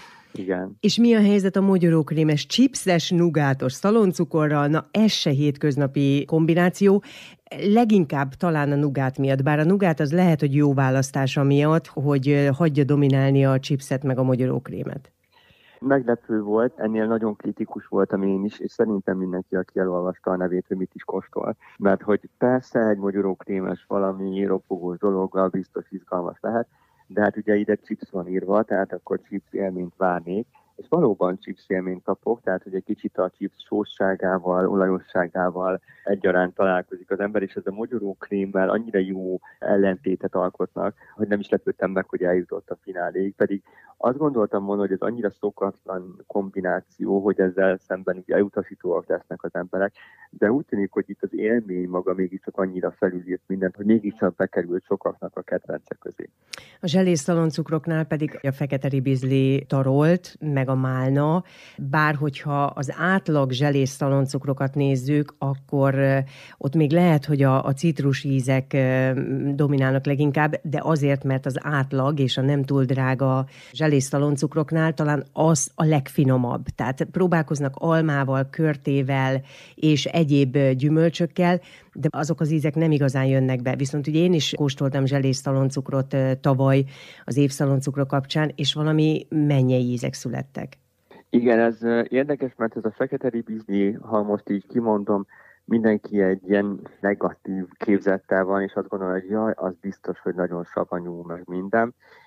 Igen. És mi a helyzet a mogyorókrémes, chipses, nugátos szaloncukorral? Na, ez se hétköznapi kombináció. Leginkább talán a nugát miatt, bár a nugát az lehet, hogy jó választása miatt, hogy hagyja dominálni a chipset meg a mogyorókrémet. Meglepő volt, ennél nagyon kritikus voltam én is, és szerintem mindenki, aki elolvasta a nevét, hogy mit is kóstol. Mert hogy persze egy mogyorókrémes valami ropogós dologgal biztos izgalmas lehet, de hát ugye ide chips van írva, tehát akkor chips élményt várnék, és valóban chips élményt kapok, tehát hogy egy kicsit a chips sósságával, olajosságával egyaránt találkozik az ember, és ez a mogyorókrémmel annyira jó ellentétet alkotnak, hogy nem is lepődtem meg, hogy eljutott a fináléig, pedig azt gondoltam volna, hogy ez annyira szokatlan kombináció, hogy ezzel szemben ugye elutasítóak lesznek az emberek, de úgy tűnik, hogy itt az élmény maga mégiscsak annyira felülírt mindent, hogy mégiscsak bekerült sokaknak a kedvencek közé. A zselés szaloncukroknál pedig a fekete ribizli tarolt, meg a málna, bár hogyha az átlag zselés szaloncukrokat nézzük, akkor ott még lehet, hogy a citrus ízek dominálnak leginkább, de azért, mert az átlag és a nem túl drága zselés szaloncukroknál talán az a legfinomabb. Tehát próbálkoznak almával, körtével és egyéb gyümölcsökkel, de azok az ízek nem igazán jönnek be. Viszont ugye én is kóstoltam zselés szaloncukrot tavaly az évszaloncukra kapcsán, és valami mennyei ízek születtek. Igen, ez érdekes, mert ez a fekete ribizli, ha most így kimondom, mindenki egy ilyen negatív képzettel van, és azt gondolja, hogy jaj, az biztos, hogy nagyon savanyú, meg minden.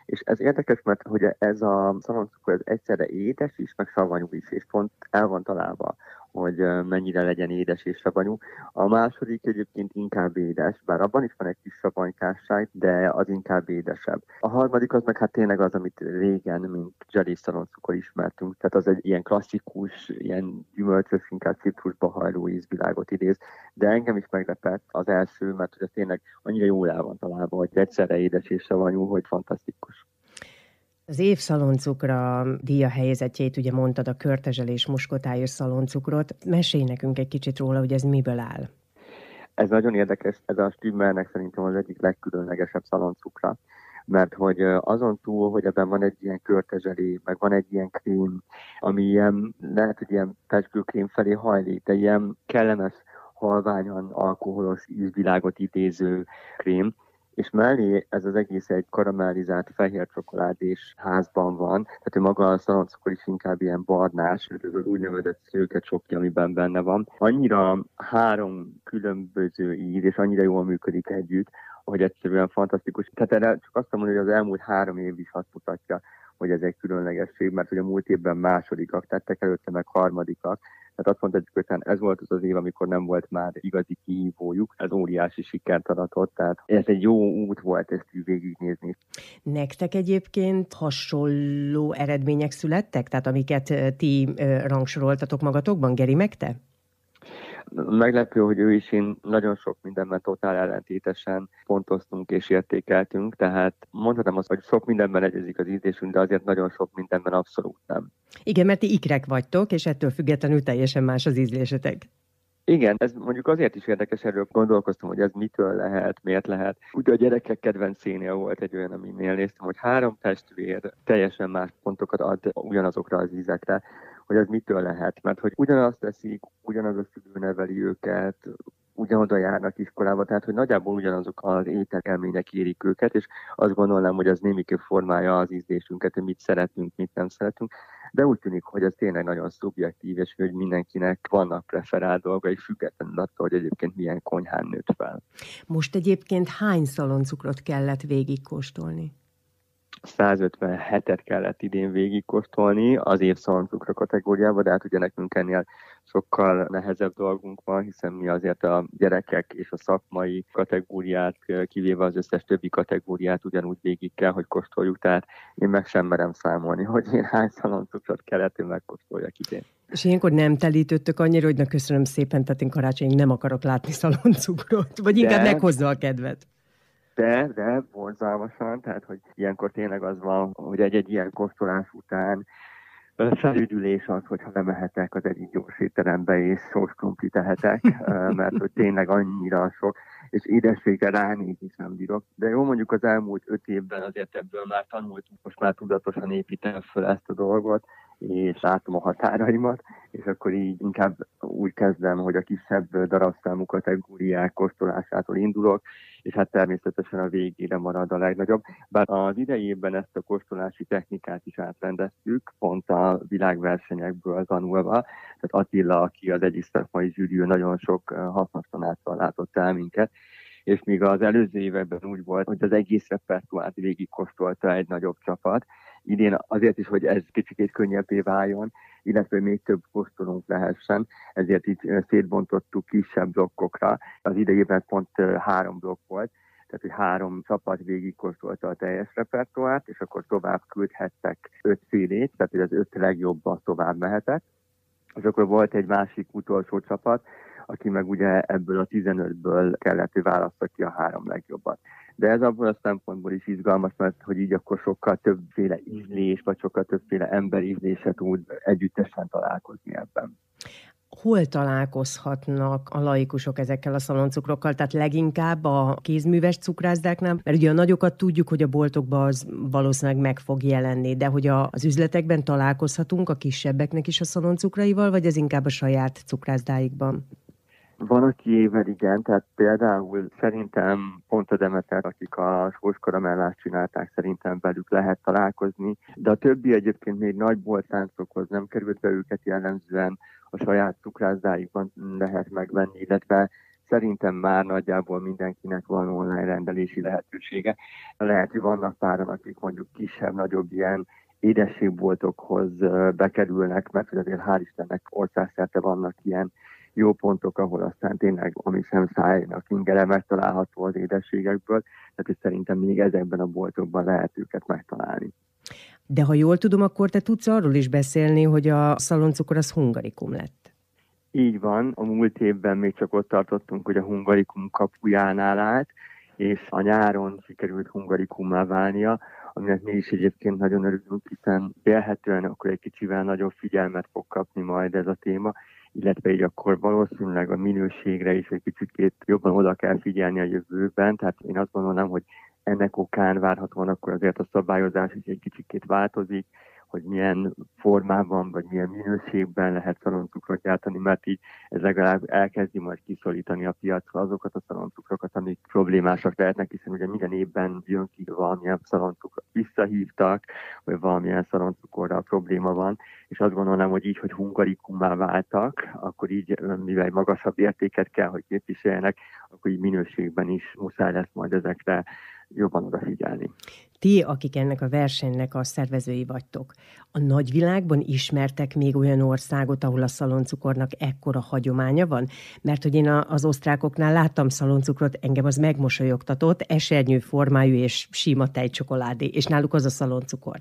És ez érdekes, mert hogy ez a szaloncukor ez egyszerre édes is, meg savanyú is, és pont el van találva, hogy mennyire legyen édes és savanyú. A második egyébként inkább édes, bár abban is van egy kis savanykásság, de az inkább édesebb. A harmadik az meg hát tényleg az, amit régen, mint zselés szaloncukor ismertünk, tehát az egy ilyen klasszikus, ilyen gyümölcsös, inkább citrusba hajló ízvilágot idéz, de engem is meglepett az első, mert hogy ez tényleg annyira jól el van találva, hogy egyszerre édes és savanyú, hogy fantasztikus. Az év szaloncukra díja helyezettjét ugye mondtad, a körtezselés muskotályos szaloncukrot. Mesélj nekünk egy kicsit róla, hogy ez miből áll. Ez nagyon érdekes, ez a Stümmernek szerintem az egyik legkülönlegesebb szaloncukra, mert hogy azon túl, hogy ebben van egy ilyen körtezselé, meg van egy ilyen krém, ami ilyen, lehet, hogy ilyen pezsgőkrém felé hajlik, de ilyen kellemes, halványan alkoholos ízvilágot idéző krém, és mellé ez az egész egy karamellizált fehér csokoládés házban van, tehát maga a szaloncukor is inkább ilyen barnás, ez az úgynevezett szőke csokja, amiben benne van. Annyira 3 különböző íz, és annyira jól működik együtt, hogy egyszerűen fantasztikus. Tehát erre csak azt mondom, hogy az elmúlt 3 év is azt mutatja, hogy ez egy különlegesség, mert hogy a múlt évben másodikak tettek, előtte meg harmadikak. Tehát azt mondhatjuk, hogy ez volt az év, amikor nem volt már igazi kihívójuk. Ez óriási sikert aratott, tehát ez egy jó út volt ezt végignézni. Nektek egyébként hasonló eredmények születtek? Tehát amiket ti rangsoroltatok magatokban, Geri, meg te? Meglepő, hogy ő is, én nagyon sok mindenben totál ellentétesen pontoztunk és értékeltünk, tehát mondhatom azt, hogy sok mindenben egyezik az ízlésünk, de azért nagyon sok mindenben abszolút nem. Igen, mert ti ikrek vagytok, és ettől függetlenül teljesen más az ízlésetek. Igen, ez mondjuk azért is érdekes, erről gondolkoztam, hogy ez mitől lehet, miért lehet. Ugye a gyerekek kedvencénél volt egy olyan, aminél néztem, hogy 3 testvér teljesen más pontokat ad ugyanazokra az ízekre, hogy az mitől lehet. Mert hogy ugyanazt teszik, ugyanaz a szülő neveli őket, ugyanoda járnak iskolába, tehát hogy nagyjából ugyanazok az ételélmények érik őket, és azt gondolnám, hogy az némiképp formálja az ízlésünket, hogy mit szeretünk, mit nem szeretünk. De úgy tűnik, hogy ez tényleg nagyon szubjektív, és hogy mindenkinek vannak preferált dolgai, függetlenül attól, hogy egyébként milyen konyhán nőtt fel. Most egyébként hány szaloncukrot kellett végigkóstolni? 157-et kellett idén végigkóstolni az év szaloncukra kategóriába, de hát ugye nekünk ennél sokkal nehezebb dolgunk van, hiszen mi azért a gyerekek és a szakmai kategóriát, kivéve az összes többi kategóriát ugyanúgy végig kell, hogy kóstoljuk, tehát én meg sem merem számolni, hogy én hány szaloncukrot kellett, én megkóstoljak idén. És ilyenkor nem telítődtök annyira, hogy na köszönöm szépen, tehát én karácsonyig nem akarok látni szaloncukrot, vagy inkább meghozza a kedvet. De borzalmasan, tehát hogy ilyenkor tényleg az van, hogy egy ilyen kóstolás után felüdülés az, hogyha bemehetek az egyik gyors étterembe és sós krumplit tehetek, mert hogy tényleg annyira sok, és édességre ránézni sem bírok. De jó, mondjuk az elmúlt 5 évben azért ebből már tanultunk, most már tudatosan építem föl ezt a dolgot, és látom a határaimat, és akkor így inkább úgy kezdem, hogy a kisebb darabszámú kategóriák kóstolásától indulok, és hát természetesen a végére marad a legnagyobb. Bár az idei évben ezt a kóstolási technikát is átrendeztük, pont a világversenyekből tanulva. Tehát Attila, aki az egyik szakmai zsűriő, nagyon sok hasznos tanáccal látott el minket, és míg az előző években úgy volt, hogy az egész repertoárt végigkóstolta egy nagyobb csapat, idén azért is, hogy ez kicsit könnyebbé váljon, illetve még több kóstolónk lehessen, ezért így szétbontottuk kisebb blokkokra. Az idejében pont 3 blokk volt, tehát hogy 3 csapat végigkóstolta a teljes repertoárt, és akkor tovább küldhettek 5 félét, tehát hogy az 5 legjobban tovább mehetett. És akkor volt egy másik utolsó csapat, aki meg ugye ebből a 15-ből kellett, hogy válassza ki a 3 legjobbat. De ez abból a szempontból is izgalmas, mert hogy így akkor sokkal többféle ízlés, vagy sokkal többféle ember ízlése tud együttesen találkozni ebben. Hol találkozhatnak a laikusok ezekkel a szaloncukrokkal? Tehát leginkább a kézműves cukrászdáknál? Mert ugye a nagyokat tudjuk, hogy a boltokban az valószínűleg meg fog jelenni, de hogy az üzletekben találkozhatunk a kisebbeknek is a szaloncukraival, vagy ez inkább a saját cukrászdáikban? Van, akiével igen, tehát például szerintem pont a Demeter, akik a sós karamellást csinálták, szerintem velük lehet találkozni, de a többi egyébként még nagy boltláncokhoz nem került be, őket jellemzően a saját cukrászdáikban lehet megvenni, illetve szerintem már nagyjából mindenkinek van online rendelési lehetősége. Lehet, hogy vannak páran, akik mondjuk kisebb-nagyobb ilyen édességboltokhoz bekerülnek, mert azért hál' Istennek országszerte vannak ilyen jó pontok, ahol aztán tényleg, ami sem szállnak ingere megtalálható az édességekből, tehát szerintem még ezekben a boltokban lehet őket megtalálni. De ha jól tudom, akkor te tudsz arról is beszélni, hogy a szaloncukor az hungarikum lett. Így van, a múlt évben még csak ott tartottunk, hogy a hungarikum kapujánál állt, és a nyáron sikerült hungarikummá válnia, aminek mi is egyébként nagyon örülünk, hiszen vélhetően akkor egy kicsivel nagyobb figyelmet fog kapni majd ez a téma, illetve így akkor valószínűleg a minőségre is egy kicsit jobban oda kell figyelni a jövőben, tehát én azt gondolom, hogy ennek okán várhatóan akkor azért a szabályozás is egy kicsit változik, hogy milyen formában vagy milyen minőségben lehet szaloncukrot gyártani, mert így ez legalább elkezdi majd kiszorítani a piacra azokat a szaloncukrokat, amik problémásak lehetnek, hiszen ugye minden évben jön ki valamilyen szaloncukrot visszahívtak, vagy valamilyen szaloncukorral probléma van, és azt gondolom, hogy így, hogy hungarikummá váltak, akkor így, mivel magasabb értéket kell, hogy képviseljenek, akkor így minőségben is muszáj lesz majd ezekre jobban odafigyelni. Ti, akik ennek a versenynek a szervezői vagytok, a nagyvilágban ismertek még olyan országot, ahol a szaloncukornak ekkora hagyománya van? Mert hogy én az osztrákoknál láttam szaloncukrot, engem az megmosolyogtatott, esernyő formájú és sima tejcsokoládé, és náluk az a szaloncukor.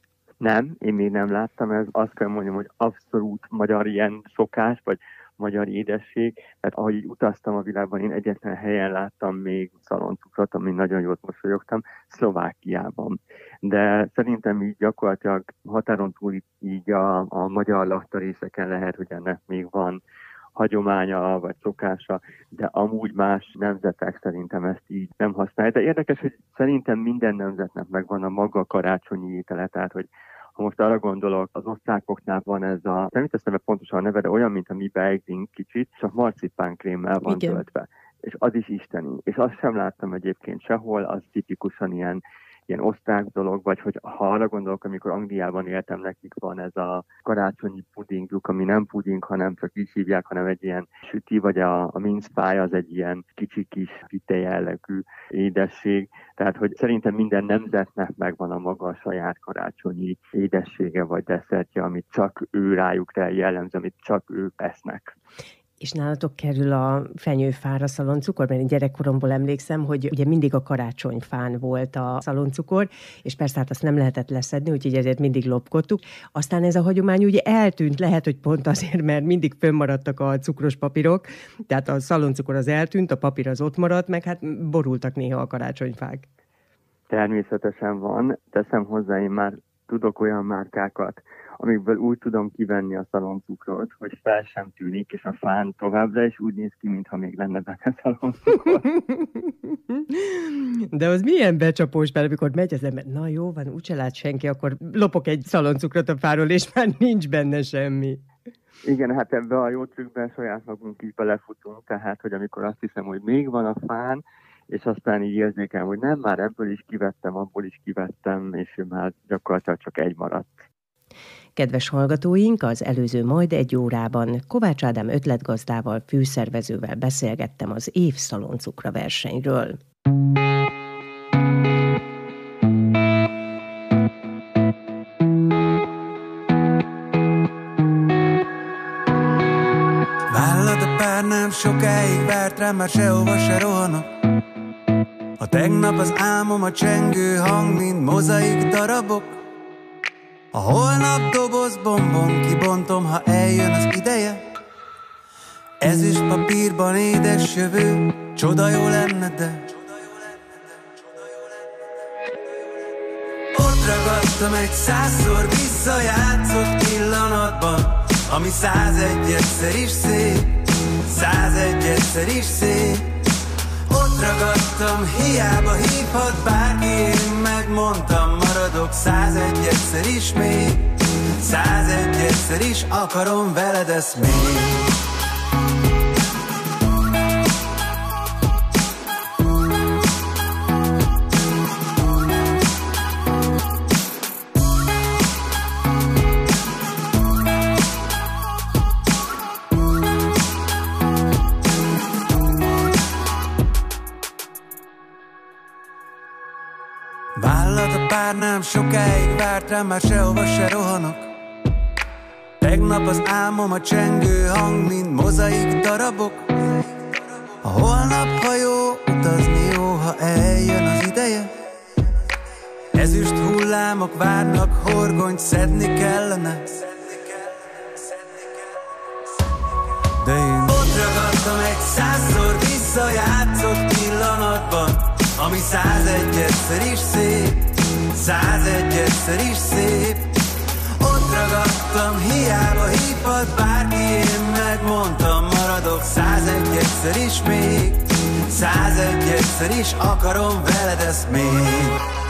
Nem, én még nem láttam, ez azt kell mondjam, hogy abszolút magyar ilyen szokás, vagy magyar édesség, tehát ahogy így utaztam a világban, én egyetlen helyen láttam még szaloncukrot, amin nagyon jót mosolyogtam, Szlovákiában. De szerintem így gyakorlatilag határon túl így a magyar laktarészeken lehet, hogy ennek még van hagyománya vagy szokása, de amúgy más nemzetek szerintem ezt így nem használják. De érdekes, hogy szerintem minden nemzetnek megvan a maga karácsonyi étele, tehát hogy ha most arra gondolok, az osztrákoknál van ez a, nem teszem pontosan a neve, de olyan, mint a mi beigzink kicsit, csak marcipánkrémmel van töltve. És az is isteni. És azt sem láttam egyébként sehol, az tipikusan ilyen osztrák dolog, vagy hogy ha arra gondolok, amikor Angliában éltem, nekik van ez a karácsonyi pudingjuk, ami nem puding, hanem csak így hívják, hanem egy ilyen süti, vagy a mince pie az egy ilyen kicsi kis vite jellegű édesség. Tehát, hogy szerintem minden nemzetnek megvan a maga a saját karácsonyi édessége, vagy desszertje, amit csak ő rájuk jellemző, amit csak ők esznek. És nálatok kerül a fenyőfára szaloncukor? Mert én gyerekkoromból emlékszem, hogy ugye mindig a karácsonyfán volt a szaloncukor, és persze hát azt nem lehetett leszedni, úgyhogy ezért mindig lopkodtuk. Aztán ez a hagyomány ugye eltűnt, lehet, hogy pont azért, mert mindig fönnmaradtak a cukros papírok, tehát a szaloncukor az eltűnt, a papír az ott maradt, meg hát borultak néha a karácsonyfák. Természetesen van, teszem hozzá, én már tudok olyan márkákat, amikből úgy tudom kivenni a szaloncukrot, hogy fel sem tűnik, és a fán továbbra is úgy néz ki, mintha még lenne benne szaloncukor. De az milyen becsapós, mert amikor megy az ember, na jó van, úgyse lát senki, akkor lopok egy szaloncukrot a fáról, és már nincs benne semmi. Igen, hát ebbe a jó trükkben saját magunk is belefutunk, tehát, hogy amikor azt hiszem, hogy még van a fán, és aztán így érzékelem, hogy nem, már ebből is kivettem, abból is kivettem, és már gyakorlatilag csak egy maradt. Kedves hallgatóink, az előző majd egy órában Kovács Ádám ötletgazdával, főszervezővel beszélgettem az év szaloncukra versenyről. Vállad a pár nem sokáig várt rám, már sehova se rohanok. A tegnap az álmom, a csengő hang, mint mozaik darabok. A holnap doboz bombon kibontom, ha eljön az ideje. Ezüst papírban édes jövő, csoda jó lenne, de ott ragadtam egy 100-szor visszajátszott pillanatban, ami 101-szer is szép, 101-szer is szép. Ott ragadtam, hiába hívhat bárki, én megmondtam, maradok 101-szer is még, 101-szer is akarom veled ezt még. Vállalta pár nem sokáig várt rám, már sehova se rohanok. Tegnap az álmom a csengő hang, mint mozaik darabok. A holnap, ha jó, utazni jó, ha eljön az ideje. Ezüst hullámok várnak, horgonyt szedni kellene. De én ott ragadtam egy 100-szor visszajátszott pillanatban, ami 101-szer is szép, 101-szer is szép. Ott ragadtam, hiába hívhat bárki, én megmondtam, maradok 101-szer is még, 101-szer is akarom veled ezt még.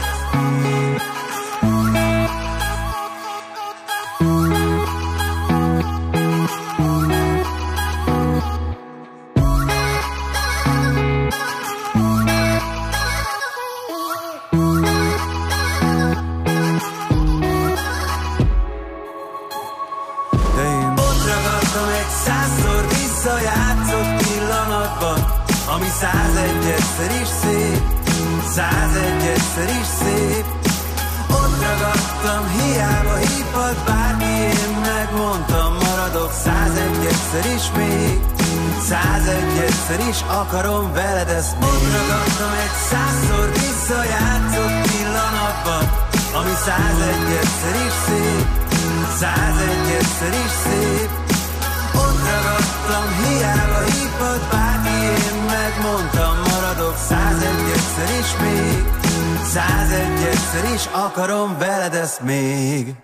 Ami 101-szer is szép, 101-szer is szép. Ott ragadtam, hiába hívhat bárki, én megmondtam, maradok 101-szer is még, 101-szer is akarom veled ezt még. Ott ragadtam egy 100-szor visszajátszott pillanatban, ami 101-szer is szép, 101-szer is szép. Ott ragadtam, hiába hívhat bárki, én megmondtam, maradok 101-szer is még, 101-szer is akarom veled ezt még.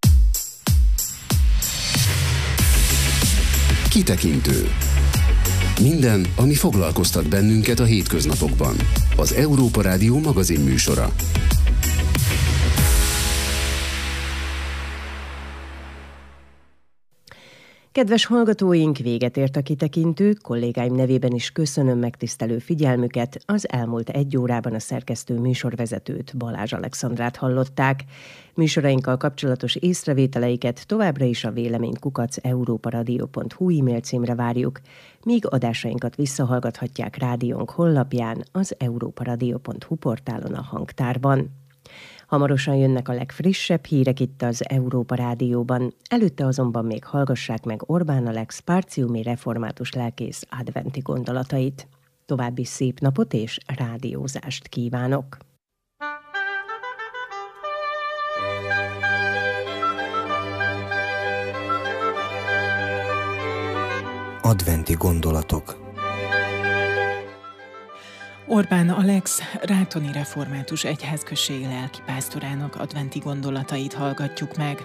Kitekintő. Minden, ami foglalkoztat bennünket a hétköznapokban. Az Európa Rádió magazin műsora. Kedves hallgatóink, véget ért a Kitekintő, kollégáim nevében is köszönöm megtisztelő figyelmüket. Az elmúlt 1 órában a szerkesztő műsorvezetőt, Balázs Alexandrát hallották. Műsorainkkal kapcsolatos észrevételeiket továbbra is a vélemény@europaradio.hu e-mail címre várjuk, míg adásainkat visszahallgathatják rádiónk honlapján, az europaradio.hu portálon a hangtárban. Hamarosan jönnek a legfrissebb hírek itt az Európa Rádióban, előtte azonban még hallgassák meg Orbán Alex párciumi református lelkész adventi gondolatait. További szép napot és rádiózást kívánok! Adventi gondolatok. Orbán Alex rátoni református egyházközségi lelkipásztorának adventi gondolatait hallgatjuk meg.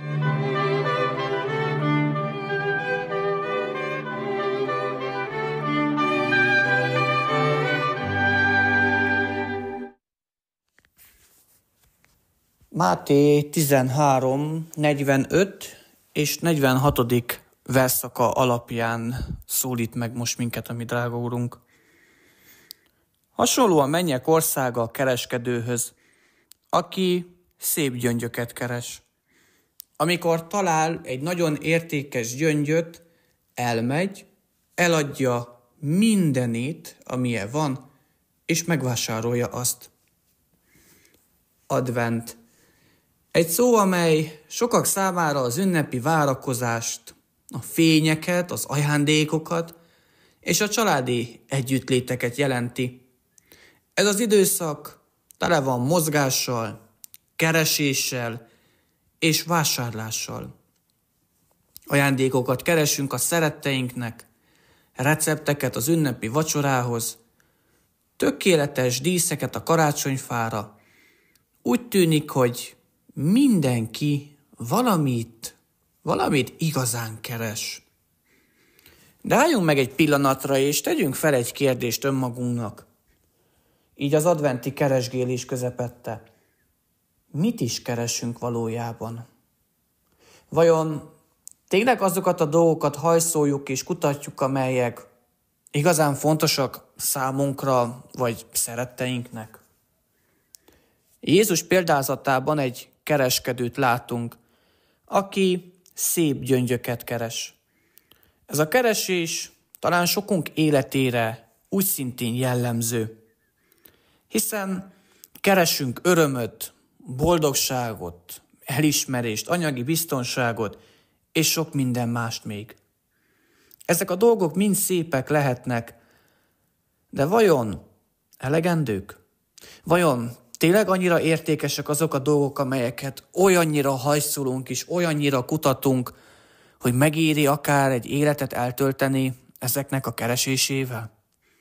Máté 13, 45 és 46. versszaka alapján szólít meg most minket a mi drága Úrunk. Hasonlóan mennyek országa a kereskedőhöz, aki szép gyöngyöket keres. Amikor talál egy nagyon értékes gyöngyöt, elmegy, eladja mindenét, amilyen van, és megvásárolja azt. Advent. Egy szó, amely sokak számára az ünnepi várakozást, a fényeket, az ajándékokat és a családi együttléteket jelenti. Ez az időszak tele van mozgással, kereséssel és vásárlással. Ajándékokat keresünk a szeretteinknek, recepteket az ünnepi vacsorához, tökéletes díszeket a karácsonyfára. Úgy tűnik, hogy mindenki valamit igazán keres. De álljunk meg egy pillanatra, és tegyünk fel egy kérdést önmagunknak. Így az adventi keresgélés közepette. Mit is keresünk valójában? Vajon tényleg azokat a dolgokat hajszoljuk és kutatjuk, amelyek igazán fontosak számunkra vagy szeretteinknek? Jézus példázatában egy kereskedőt látunk, aki szép gyöngyöket keres. Ez a keresés talán sokunk életére úgy szintén jellemző, hiszen keresünk örömöt, boldogságot, elismerést, anyagi biztonságot, és sok minden mást még. Ezek a dolgok mind szépek lehetnek, de vajon elegendők? Vajon tényleg annyira értékesek azok a dolgok, amelyeket olyannyira hajszolunk és olyannyira kutatunk, hogy megéri akár egy életet eltölteni ezeknek a keresésével?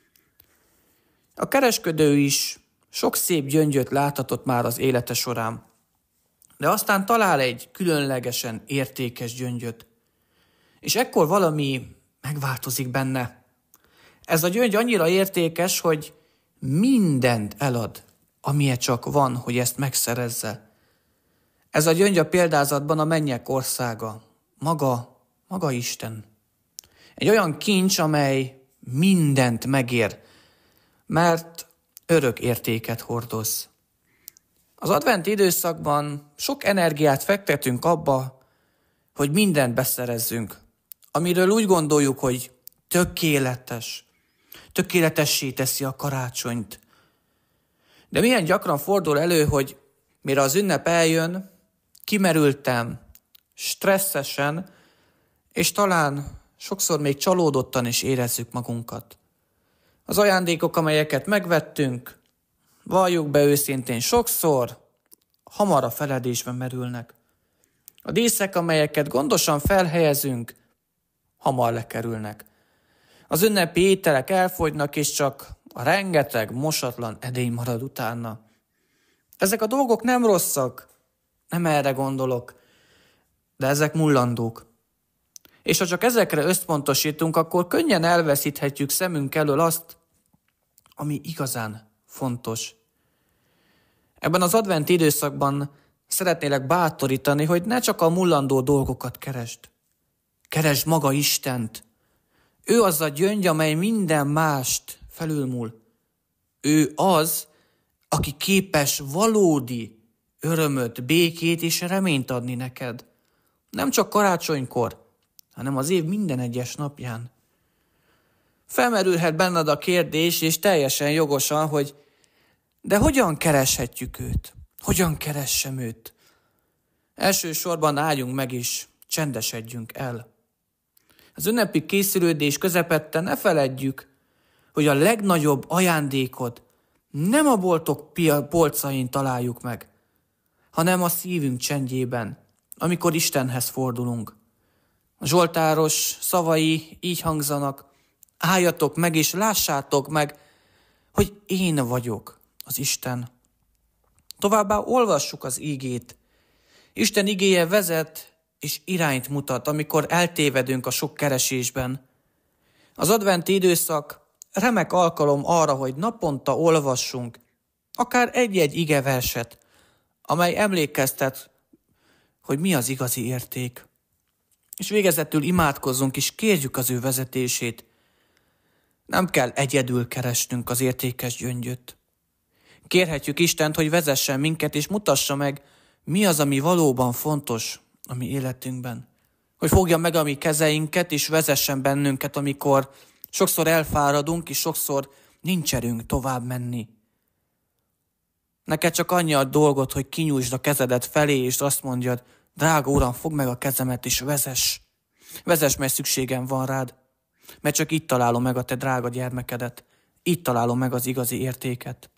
A kereskedő is sok szép gyöngyöt láthatott már az élete során, de aztán talál egy különlegesen értékes gyöngyöt, és ekkor valami megváltozik benne. Ez a gyöngy annyira értékes, hogy mindent elad, amilyen csak van, hogy ezt megszerezze. Ez a gyöngy a példázatban a mennyek országa, maga Isten. Egy olyan kincs, amely mindent megér, mert örök értéket hordoz. Az adventi időszakban sok energiát fektetünk abba, hogy mindent beszerezzünk, amiről úgy gondoljuk, hogy tökéletessé teszi a karácsonyt. De milyen gyakran fordul elő, hogy mire az ünnep eljön, kimerültem, stresszesen, és talán sokszor még csalódottan is érezzük magunkat. Az ajándékok, amelyeket megvettünk, valljuk be őszintén, sokszor hamar a feledésbe merülnek. A díszek, amelyeket gondosan felhelyezünk, hamar lekerülnek. Az ünnepi ételek elfogynak, és csak a rengeteg mosatlan edény marad utána. Ezek a dolgok nem rosszak, nem erre gondolok, de ezek mullandók. És ha csak ezekre összpontosítunk, akkor könnyen elveszíthetjük szemünk elől azt, ami igazán fontos. Ebben az adventi időszakban szeretnélek bátorítani, hogy ne csak a mullandó dolgokat keresd. Keresd maga Istent. Ő az a gyöngy, amely minden mást felülmúl. Ő az, aki képes valódi örömöt, békét és reményt adni neked. Nem csak karácsonykor, hanem az év minden egyes napján. Felmerülhet benned a kérdés, és teljesen jogosan, hogy de hogyan kereshetjük őt? Hogyan keressem őt? Elsősorban álljunk meg és csendesedjünk el. Az ünnepi készülődés közepette ne feledjük, hogy a legnagyobb ajándékot nem a boltok polcain találjuk meg, hanem a szívünk csendjében, amikor Istenhez fordulunk. A zsoltáros szavai így hangzanak: álljatok meg és lássátok meg, hogy én vagyok az Isten. Továbbá olvassuk az ígét. Isten igéje vezet és irányt mutat, amikor eltévedünk a sok keresésben. Az adventi időszak remek alkalom arra, hogy naponta olvassunk akár egy-egy igeverset, amely emlékeztet, hogy mi az igazi érték. És végezetül imádkozzunk és kérjük az ő vezetését. Nem kell egyedül keresnünk az értékes gyöngyöt. Kérhetjük Istent, hogy vezessen minket és mutassa meg, mi az, ami valóban fontos a mi életünkben. Hogy fogja meg a mi kezeinket és vezessen bennünket, amikor sokszor elfáradunk és sokszor nincs erőnk tovább menni. Neked csak annyi a dolgot, hogy kinyújtsd a kezedet felé, és azt mondjad: drága Uram, fogd meg a kezemet és vezess. Vezess, mert szükségem van rád. Mert csak itt találom meg a te drága gyermekedet. Itt találom meg az igazi értéket.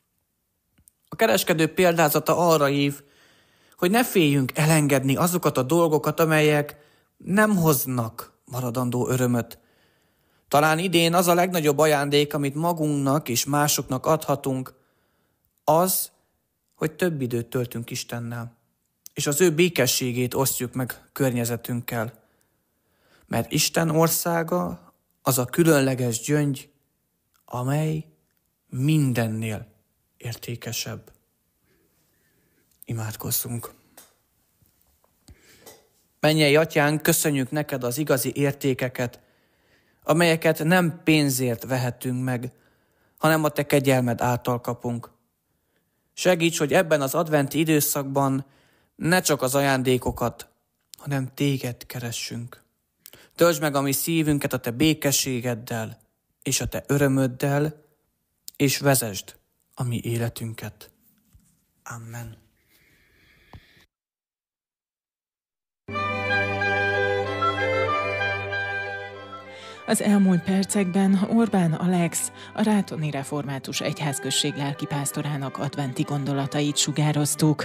A kereskedő példázata arra hív, hogy ne féljünk elengedni azokat a dolgokat, amelyek nem hoznak maradandó örömöt. Talán idén az a legnagyobb ajándék, amit magunknak és másoknak adhatunk, az, hogy több időt töltünk Istennel, és az ő békességét osztjuk meg környezetünkkel. Mert Isten országa az a különleges gyöngy, amely mindennél értékesebb. Imádkozzunk. Mennyei Atyánk, köszönjük neked az igazi értékeket, amelyeket nem pénzért vehetünk meg, hanem a te kegyelmed által kapunk. Segíts, hogy ebben az adventi időszakban ne csak az ajándékokat, hanem téged keressünk. Töltsd meg a mi szívünket a te békességeddel és a te örömöddel, és vezesd a mi életünket. Amen. Az elmúlt percekben Orbán Alex, a Rátoni Református Egyházközség lelkipásztorának adventi gondolatait sugároztuk.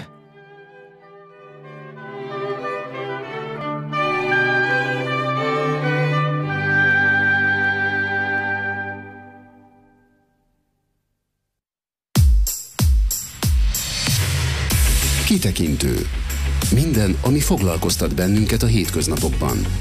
Kitekintő. Minden, ami foglalkoztat bennünket a hétköznapokban.